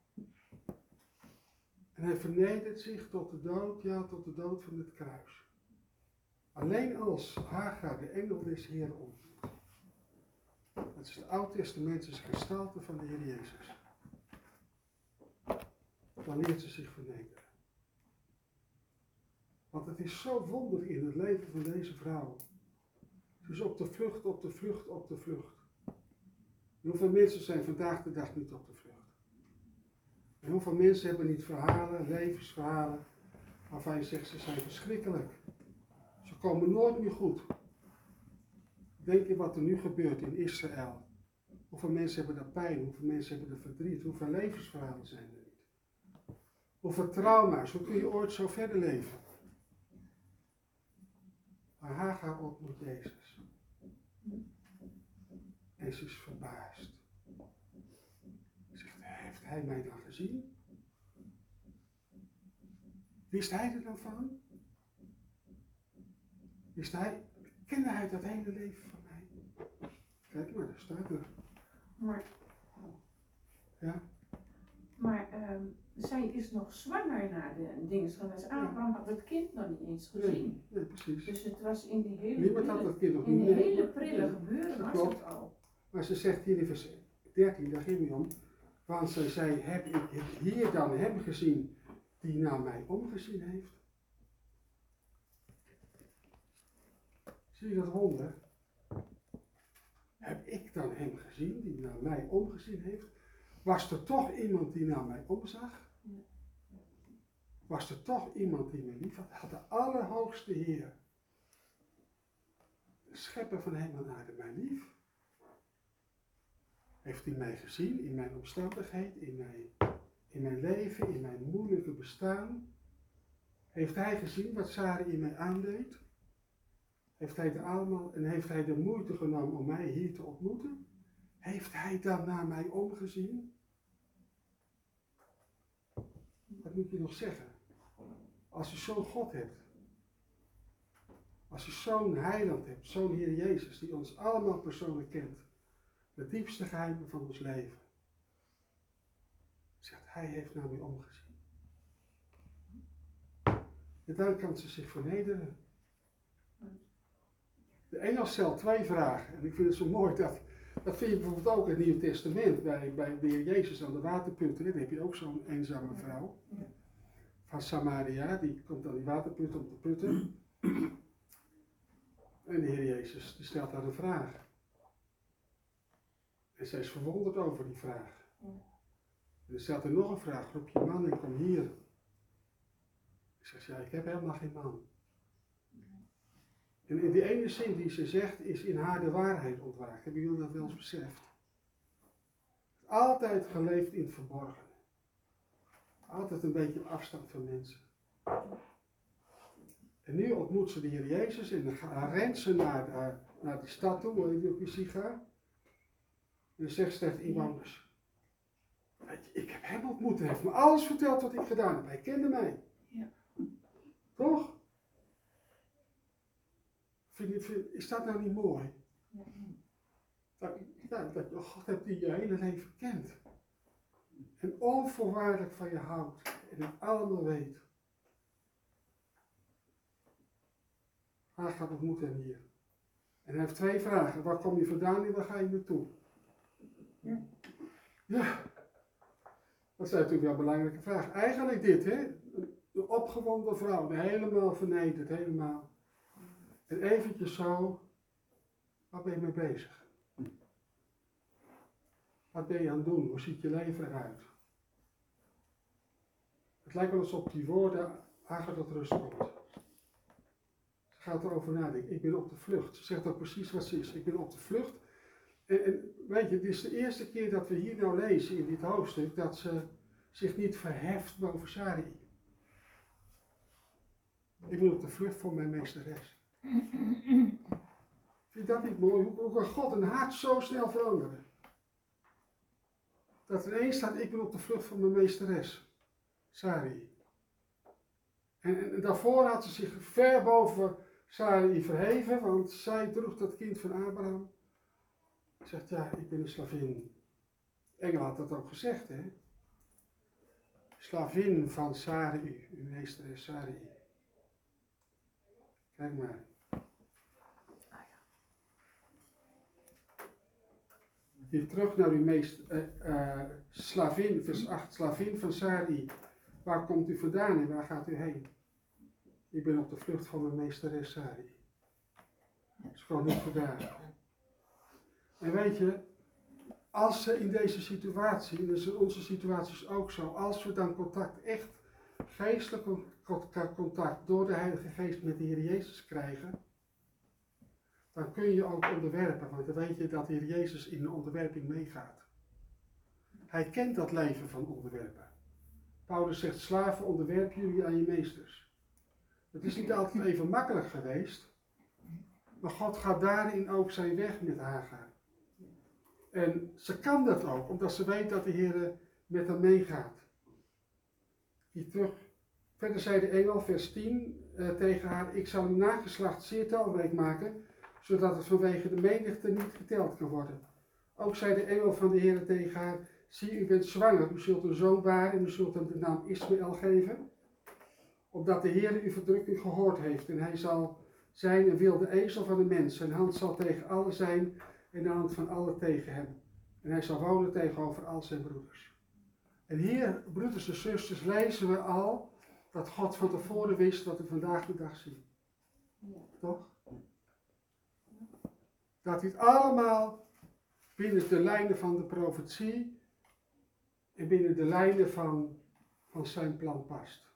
S2: En hij vernedert zich tot de dood, ja, tot de dood van het kruis. Alleen als Hagar de engel des Heeren ontmoet. Dat is de Oud-testamentische gestalte van de Heer Jezus. Dan leert ze zich vernederen. Want het is zo wonderlijk in het leven van deze vrouw. Ze is op de vlucht, op de vlucht, op de vlucht. En hoeveel mensen zijn vandaag de dag niet op de vlucht? En hoeveel mensen hebben niet verhalen, levensverhalen, waarvan je zegt ze zijn verschrikkelijk. Ze komen nooit meer goed. Denk je wat er nu gebeurt in Israël. Hoeveel mensen hebben daar pijn, hoeveel mensen hebben er verdriet, hoeveel levensverhalen zijn er niet. Hoeveel trauma's, hoe kun je ooit zo verder leven? Maar Hagar ontmoet Jezus. En ze is verbaasd. Ze zegt, heeft hij mij dan gezien? Wist hij er dan van? Wist hij, kende hij dat hele leven van mij? Kijk maar, daar staat er.
S4: Maar,
S2: Ja?
S4: maar ehm, zij is nog zwanger na de dingen geweest. Abraham had het kind nog niet eens gezien.
S2: Nee, nee, precies.
S4: Dus het was in die hele
S2: Niemand had
S4: prille,
S2: dat kind nog
S4: in
S2: niet.
S4: die
S2: Nee,
S4: hele
S2: nee,
S4: prille
S2: nee.
S4: gebeuren
S2: Dat
S4: was
S2: klopt.
S4: het al.
S2: Maar ze zegt hier in vers dertien, daar ging het om. Want ze zei, heb ik hier dan hem gezien die naar mij omgezien heeft? Zie je dat wonder? Heb ik dan hem gezien die naar mij omgezien heeft? Was er toch iemand die naar mij omzag? Was er toch iemand die me lief had? Had de Allerhoogste Heer, de schepper van hemel en aarde, mij lief? Heeft hij mij gezien in mijn omstandigheid, in mijn, in mijn leven, in mijn moeilijke bestaan? Heeft hij gezien wat Sarah in mij aandeed? Heeft hij, de allemaal, en heeft hij de moeite genomen om mij hier te ontmoeten? Heeft hij dan naar mij omgezien? Wat moet je nog zeggen? Als je zo'n God hebt, als je zo'n heiland hebt, zo'n Heer Jezus, die ons allemaal persoonlijk kent, de diepste geheimen van ons leven, zegt hij heeft naar mij omgezien. En dan kan ze zich vernederen. De engel stelt twee vragen. En ik vind het zo mooi dat, dat vind je bijvoorbeeld ook in het Nieuwe Testament, bij, bij de Heer Jezus aan de waterputten. Dan heb je ook zo'n eenzame vrouw van Samaria, die komt aan die waterput om te putten. En de Heer Jezus die stelt haar een vraag. En zij is verwonderd over die vraag. En dan stelt er nog een vraag, roep je man en kom hier. Ik zeg, ja, ik heb helemaal geen man. En in die ene zin die ze zegt, is in haar de waarheid ontwaakt. Hebben jullie dat wel eens beseft? Altijd geleefd in het verborgen. Altijd een beetje op afstand van mensen. En nu ontmoet ze de Heer Jezus en dan rent ze naar, naar, naar die stad toe, waar je op je ziet gaan. En dan zegt ze tegen de inwoners, weet je, ik heb hem ontmoet, hij heeft me alles verteld wat ik gedaan heb. Hij kende mij.
S4: Ja.
S2: Toch? Vind je, vind, is dat nou niet mooi?
S4: Ja.
S2: Dat, ja, dat je God hebt die je hele leven kent. En onvoorwaardelijk van je houdt. En het allemaal weet. Hij gaat ontmoeten hem hier. En hij heeft twee vragen. Waar kom je vandaan en waar ga je naartoe?
S4: Ja.
S2: Ja. Dat zijn natuurlijk wel belangrijke vragen. Eigenlijk dit, hè. De opgewonden vrouw, die helemaal vernederd, helemaal. En eventjes zo, wat ben je mee bezig? Wat ben je aan het doen? Hoe ziet je leven eruit? Het lijkt wel alsof die woorden Hagar tot rust komt. Ze gaat erover nadenken. Ik ben op de vlucht. Ze zegt ook precies wat ze is. Ik ben op de vlucht. En, en weet je, het is de eerste keer dat we hier nou lezen in dit hoofdstuk dat ze zich niet verheft boven Sarai. Ik ben op de vlucht voor mijn meesteres. Vind je dat niet mooi? Hoe kan God een hart zo snel veranderen? Dat er ineens staat, ik ben op de vlucht van mijn meesteres, Sarai. En, en daarvoor had ze zich ver boven Sarai verheven, want zij droeg dat kind van Abraham. Ze zegt, ja, ik ben een slavin. Engel had dat ook gezegd, hè. Slavin van Sarai, uw meesteres Sarai. Kijk maar. Hier terug naar uw meest, uh, uh, slavin, vers acht, slavin van Sarai. Waar komt u vandaan en waar gaat u heen? Ik ben op de vlucht van mijn meesteres Sarai. Dat is gewoon niet gedaan. En weet je, als ze in deze situatie, en dat is in onze situaties ook zo, als we dan contact, echt geestelijk contact door de Heilige Geest met de Heer Jezus krijgen, dan kun je ook onderwerpen, want dan weet je dat de Heer Jezus in de onderwerping meegaat. Hij kent dat leven van onderwerpen. Paulus zegt, slaven, onderwerp jullie aan je meesters. Het is niet altijd even makkelijk geweest, maar God gaat daarin ook zijn weg met Hagar. En ze kan dat ook, omdat ze weet dat de Heer met haar meegaat. Hier terug. Verder zei de engel, vers tien, uh, tegen haar, ik zal uw nageslacht zeer talrijk maken, zodat het vanwege de menigte niet geteld kan worden. Ook zei de engel van de Heer tegen haar, zie, u bent zwanger, u zult een zoon baren en u zult hem de naam Ismaël geven, opdat de Heer uw verdrukking gehoord heeft. En hij zal zijn een wilde ezel van de mens, zijn hand zal tegen allen zijn en de hand van allen tegen hem. En hij zal wonen tegenover al zijn broeders. En hier, broeders en zusters, lezen we al dat God van tevoren wist wat we vandaag de dag zien.
S4: Ja.
S2: Toch? Dat dit allemaal binnen de lijnen van de profetie en binnen de lijnen van, van zijn plan past.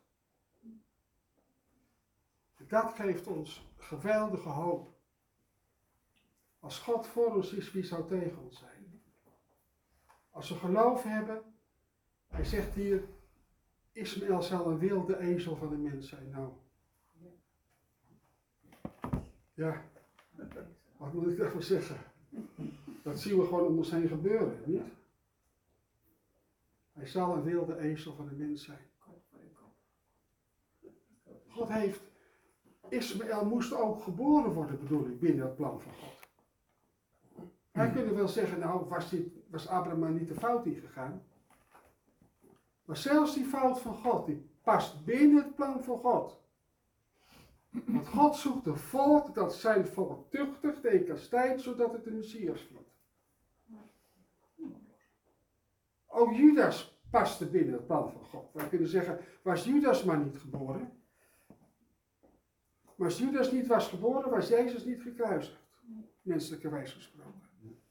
S2: Dat geeft ons geweldige hoop. Als God voor ons is, wie zou tegen ons zijn? Als we geloof hebben, hij zegt hier, Ismaël zal een wilde ezel van de mens zijn. Nou, ja, wat moet ik daarvoor zeggen? Dat zien we gewoon om ons heen gebeuren, niet? Hij zal een wilde ezel van de mens zijn. God heeft, Ismaël moest ook geboren worden, bedoel ik, binnen het plan van God. Wij kunnen wel zeggen, nou, was, die, was Abraham maar niet de fout ingegaan. Maar zelfs die fout van God, die past binnen het plan van God. Want God zoekt een volk dat zijn volk tuchtigt en kastijdt, zodat het de Messias vindt. Ook Judas paste binnen het plan van God. Wij kunnen zeggen, was Judas maar niet geboren. Maar als Judas niet was geboren, was Jezus niet gekruisigd. Menselijke wijs gesproken.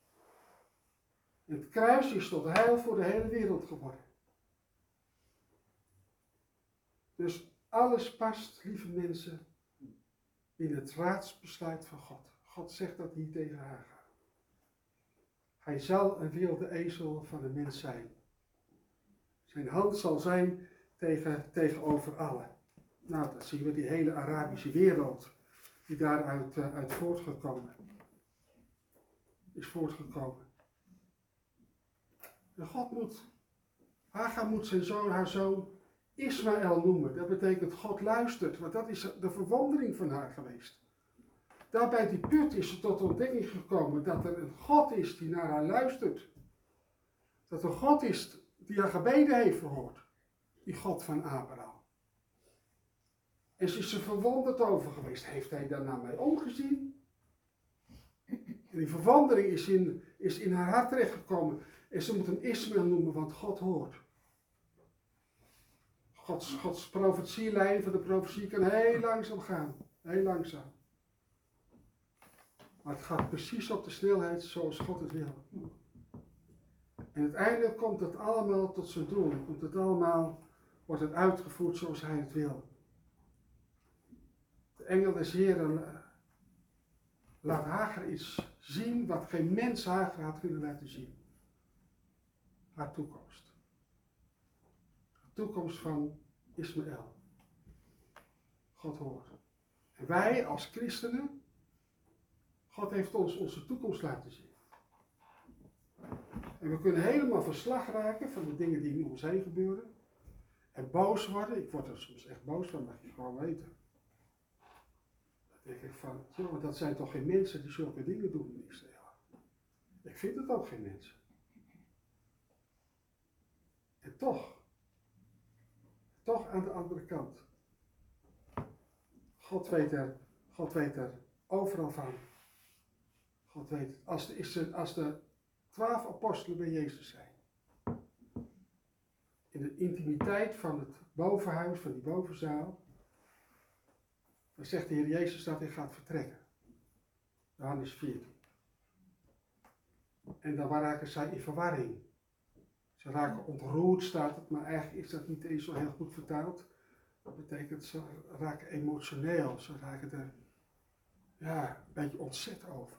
S2: En het kruis is tot heil voor de hele wereld geworden. Dus alles past, lieve mensen, in het raadsbesluit van God. God zegt dat hier tegen Hagar. Hij zal een wilde ezel van de mens zijn. Zijn hand zal zijn tegen, tegenover allen. Nou, dat zien we, die hele Arabische wereld die daaruit uh, uit voortgekomen is voortgekomen. En God moet, Hagar moet zijn zoon, haar zoon Ismaël noemen. Dat betekent God luistert, want dat is de verwondering van haar geweest. Daar bij die put is ze tot ontdekking gekomen dat er een God is die naar haar luistert. Dat er een God is die haar gebeden heeft verhoord. Die God van Abraham. En ze is er verwonderd over geweest. Heeft hij dan naar mij omgezien? En die verwondering is in, is in haar hart terechtgekomen. En ze moet hem Ismaël noemen, want God hoort. Gods, Gods profetielijn van de profetie kan heel langzaam gaan. Heel langzaam. Maar het gaat precies op de snelheid zoals God het wil. En uiteindelijk komt het allemaal tot zijn doel. En komt het allemaal, wordt het uitgevoerd zoals hij het wil. De engel des Heren laat Hagar iets zien wat geen mens Hagar had kunnen laten zien. Haar toekomst. De toekomst van Ismaël. God hoort. En wij als christenen, God heeft ons onze toekomst laten zien. En we kunnen helemaal verslag raken van de dingen die om ons heen gebeuren. En boos worden. Ik word er soms echt boos van, mag je gewoon weten. Dan denk ik van, joh, dat zijn toch geen mensen die zulke dingen doen in Israël. Ik vind het ook geen mensen. En toch, toch aan de andere kant. God weet er, God weet er overal van. God weet, als de, als de twaalf apostelen bij Jezus zijn. In de intimiteit van het bovenhuis, van die bovenzaal. Dan zegt de Heer Jezus dat hij gaat vertrekken. Johannes veertien. En dan raken zij in verwarring. Ze raken ontroerd, staat het, maar eigenlijk is dat niet eens zo heel goed vertaald. Dat betekent, ze raken emotioneel, ze raken er ja, een beetje ontzet over.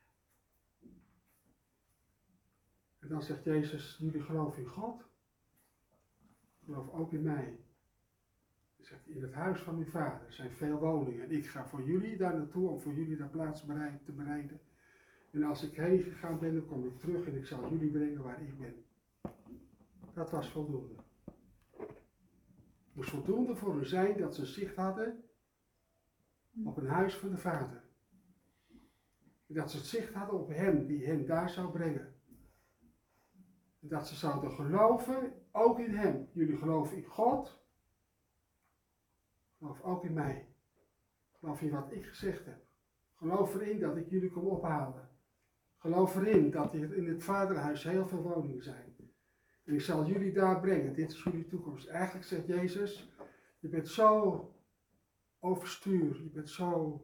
S2: En dan zegt Jezus, jullie geloven in God, geloof ook in mij. Hij zegt, in het huis van mijn vader zijn veel woningen en ik ga voor jullie daar naartoe om voor jullie daar plaats te bereiden. En als ik heen gegaan ben, dan kom ik terug en ik zal jullie brengen waar ik ben. Dat was voldoende. Het moest voldoende voor hen zijn dat ze zicht hadden op een huis van de Vader. En dat ze het zicht hadden op hem die hen daar zou brengen. En dat ze zouden geloven, ook in hem. Jullie geloven in God, geloof ook in mij. Geloof in wat ik gezegd heb. Geloof erin dat ik jullie kom ophalen. Geloof erin dat er in het vaderhuis heel veel woningen zijn. En ik zal jullie daar brengen. Dit is jullie toekomst. Eigenlijk zegt Jezus, je bent zo overstuur. Je bent zo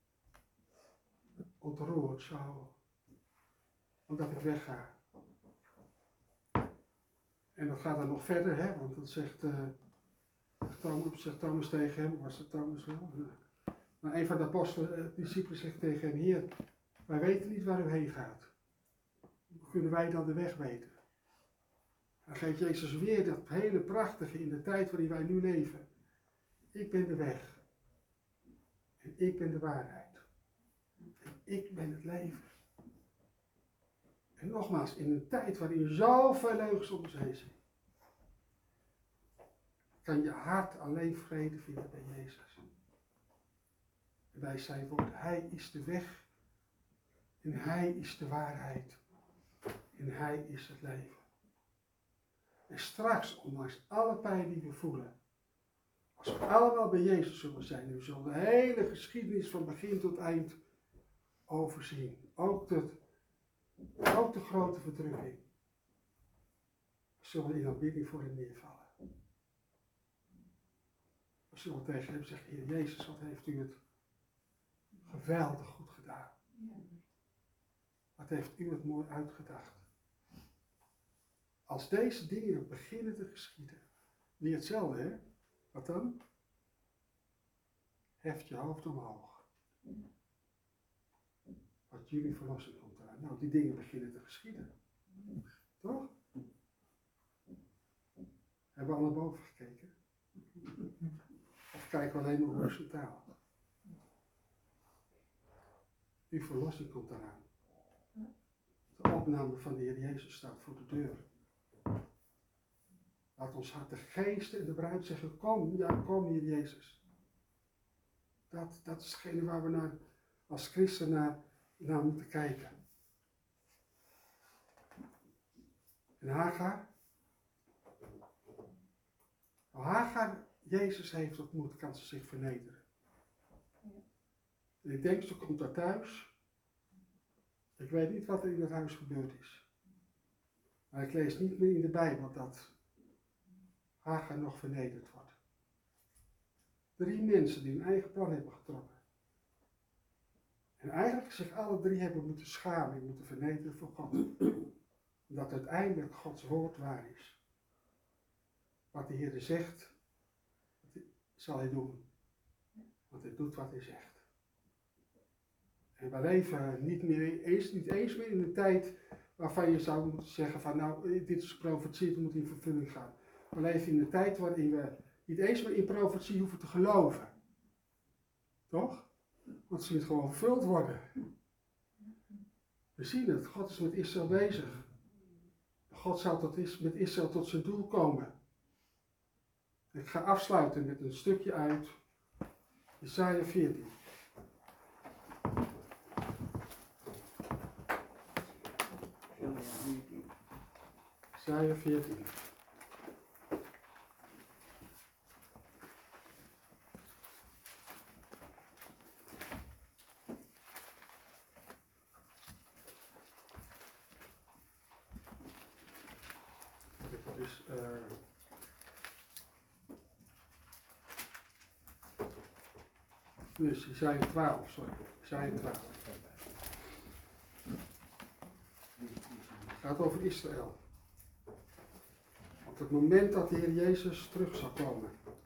S2: ontroerd. Zo. Omdat ik wegga. En dat gaat dan nog verder. Hè? Want dan zegt, uh, Thomas, zegt Thomas tegen hem. Was het Thomas wel? Maar een van de apostelen, uh, discipelen zegt tegen hem. Heer, wij weten niet waar u heen gaat. Hoe kunnen wij dan de weg weten? Dan geeft Jezus weer dat hele prachtige in de tijd waarin wij nu leven. Ik ben de weg. En ik ben de waarheid. En ik ben het leven. En nogmaals, in een tijd waarin zoveel leugens om ons heen zijn, kan je hart alleen vrede vinden bij Jezus. En bij zijn woord, Hij is de weg. En Hij is de waarheid. En Hij is het leven. En straks, ondanks alle pijn die we voelen, als we allemaal bij Jezus zullen zijn, en we zullen de hele geschiedenis van begin tot eind overzien. Ook de, ook de grote verdrukking. We zullen in aanbidding voor hem neervallen. We zullen tegen hem zeggen, Heer Jezus, wat heeft u het geweldig goed gedaan. Wat heeft u het mooi uitgedacht. Als deze dingen beginnen te geschieden, weer hetzelfde, hè? Wat dan? Heft je hoofd omhoog. Wat jullie verlossing komt eraan. Nou, die dingen beginnen te geschieden. Toch? Hebben we al naar boven gekeken? Of kijken we alleen maar horizontaal? Uw verlossing komt eraan. De opname van de Heer Jezus staat voor de deur. Laat ons hart, de geest en de bruid zeggen, kom, ja kom Heer Jezus. Dat, dat is hetgene waar we naar, als christen naar, naar moeten kijken. En Hagar? Nou, Hagar, Jezus heeft ontmoet, kan ze zich vernederen. En ik denk, ze komt daar thuis. Ik weet niet wat er in het huis gebeurd is. Maar ik lees niet meer in de Bijbel dat Hagar nog vernederd wordt. Drie mensen die hun eigen plan hebben getrokken. En eigenlijk zich alle drie hebben moeten schamen en moeten vernederen voor God. Omdat uiteindelijk Gods woord waar is. Wat de Heer zegt, zal hij doen. Want hij doet wat hij zegt. En we leven niet, meer eens, niet eens meer in de tijd waarvan je zou moeten zeggen van nou, dit is profetie, het moet in vervulling gaan. We leven in een tijd waarin we niet eens meer in profetie hoeven te geloven. Toch? Want ze moet gewoon vervuld worden. We zien het, God is met Israël bezig. God zal tot, met Israël tot zijn doel komen. Ik ga afsluiten met een stukje uit Jesaja veertien. Jesaja veertien. Dat is uh, dus Jesaja twaalf, sorry. Jesaja twaalf. gaat over Israël. Op het moment dat de Heer Jezus terug zal komen.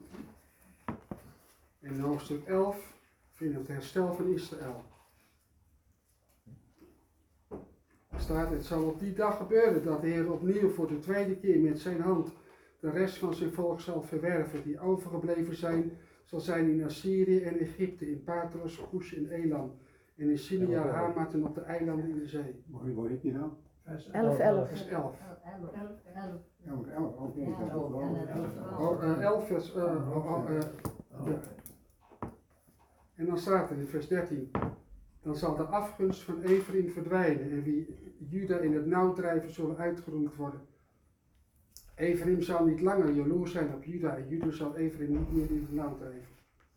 S2: In hoofdstuk elf vinden we het herstel van Israël. Er staat, het zal op die dag gebeuren dat de Heer opnieuw voor de tweede keer met zijn hand de rest van zijn volk zal verwerven, die overgebleven zijn, zal zijn in Assyrië en Egypte, in Patros, Cush en Elam, en in Sinia, Hamat en op de eilanden in de zee.
S5: Waar waar heb je nou?
S3: elf, elf.
S2: Vers elf.
S5: elf, elf, oké.
S2: Oh, uh, elf vers, uh, oh, oh, uh, ja. En dan staat er in vers dertien, dan zal de afgunst van Ephraim verdwijnen en wie Juda in het nauw drijven zullen uitgeroeid worden. Ephraim zal niet langer jaloers zijn op Juda en Juda zal Ephraim niet meer in het nauw drijven.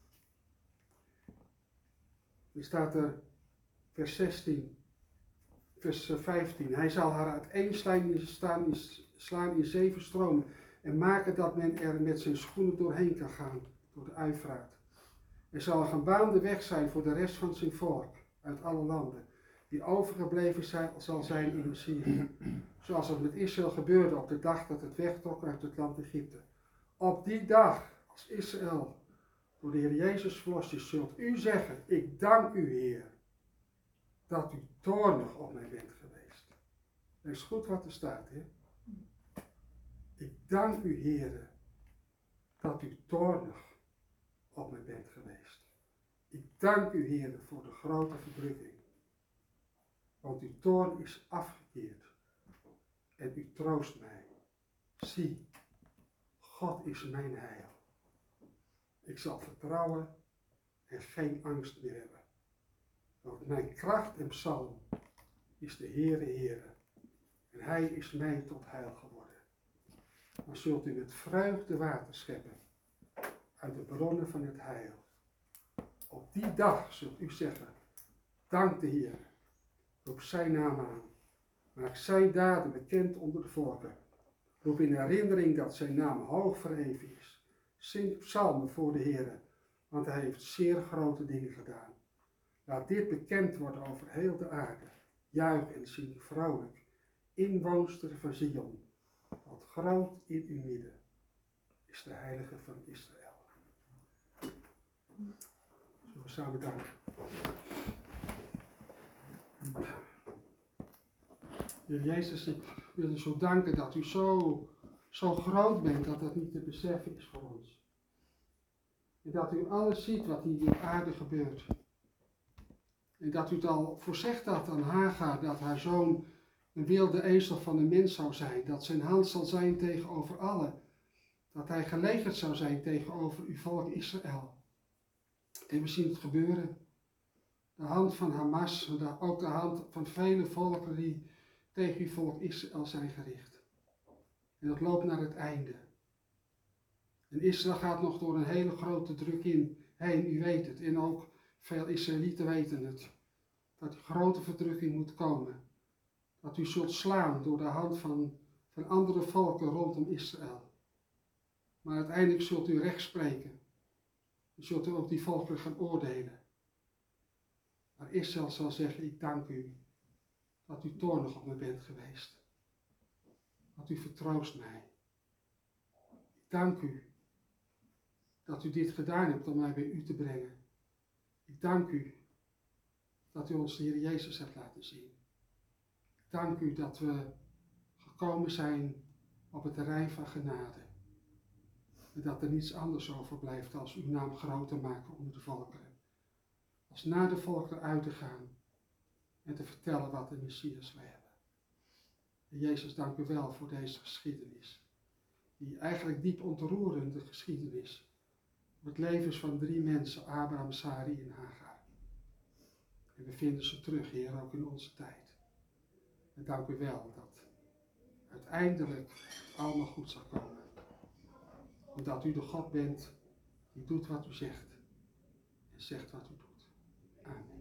S2: Dan staat er vers zestien, vers vijftien, hij zal haar uiteenslaan in, staan in, slaan in zeven stromen en maken dat men er met zijn schoenen doorheen kan gaan, door de Uifraat. Er zal een gebaande weg zijn voor de rest van zijn volk uit alle landen, die overgebleven zijn, zal zijn in Assyrië. Zoals het met Israël gebeurde op de dag dat het wegtrok uit het land Egypte. Op die dag, als Israël door de Heer Jezus verlost is, zult u zeggen, ik dank u Heer, dat u toornig op mij bent geweest. Lees goed wat er staat, hè. Ik dank u Heer, dat u toornig op mij bent geweest. Ik dank u Heer voor de grote verdrukking. Want uw toorn is afgekeerd. En u troost mij. Zie, God is mijn heil. Ik zal vertrouwen en geen angst meer hebben. Want mijn kracht en psalm is de Heere Heere. En hij is mij tot heil geworden. Dan zult u met vreugde water scheppen uit de bronnen van het heil. Op die dag zult u zeggen, dank de Heer. Roep zijn naam aan. Maak zijn daden bekend onder de volken. Roep in herinnering dat zijn naam hoog verheven is. Zing psalmen voor de Heer, want hij heeft zeer grote dingen gedaan. Laat dit bekend worden over heel de aarde. Juich en zing vrolijk, inwoonster van Zion. Want groot in uw midden is de heilige van Israël. Zullen we samen danken. Heer Jezus, ik wil u zo danken dat u zo, zo groot bent dat dat niet te beseffen is voor ons. En dat u alles ziet wat hier op aarde gebeurt. En dat u het al voorzegd had aan Hagar, dat haar zoon een wilde ezel van een mens zou zijn. Dat zijn hand zal zijn tegenover allen. Dat hij gelegerd zou zijn tegenover uw volk Israël. En we zien het gebeuren. De hand van Hamas, maar ook de hand van vele volken die tegen uw volk Israël zijn gericht. En dat loopt naar het einde. En Israël gaat nog door een hele grote druk in heen, u weet het. En ook veel Israëlieten weten het. Dat die grote verdrukking moet komen. Dat u zult slaan door de hand van, van andere volken rondom Israël. Maar uiteindelijk zult u recht spreken. U zult u ook die volkeren gaan oordelen. Maar Israël zal zeggen, ik dank u dat u toornig op me bent geweest. Dat u vertroost mij. Ik dank u dat u dit gedaan hebt om mij bij u te brengen. Ik dank u dat u ons de Heer Jezus hebt laten zien. Ik dank u dat we gekomen zijn op het terrein van genade. En dat er niets anders overblijft als uw naam groot te maken onder de volkeren. Als naar de volkeren uit te gaan en te vertellen wat de Messias we hebben. En Jezus, dank u wel voor deze geschiedenis. Die eigenlijk diep ontroerende geschiedenis. Het levens van drie mensen, Abraham, Sari en Hagar. En we vinden ze terug, Heer, ook in onze tijd. En dank u wel dat uiteindelijk allemaal goed zal komen. Omdat u de God bent die doet wat u zegt. En zegt wat u doet. Amen.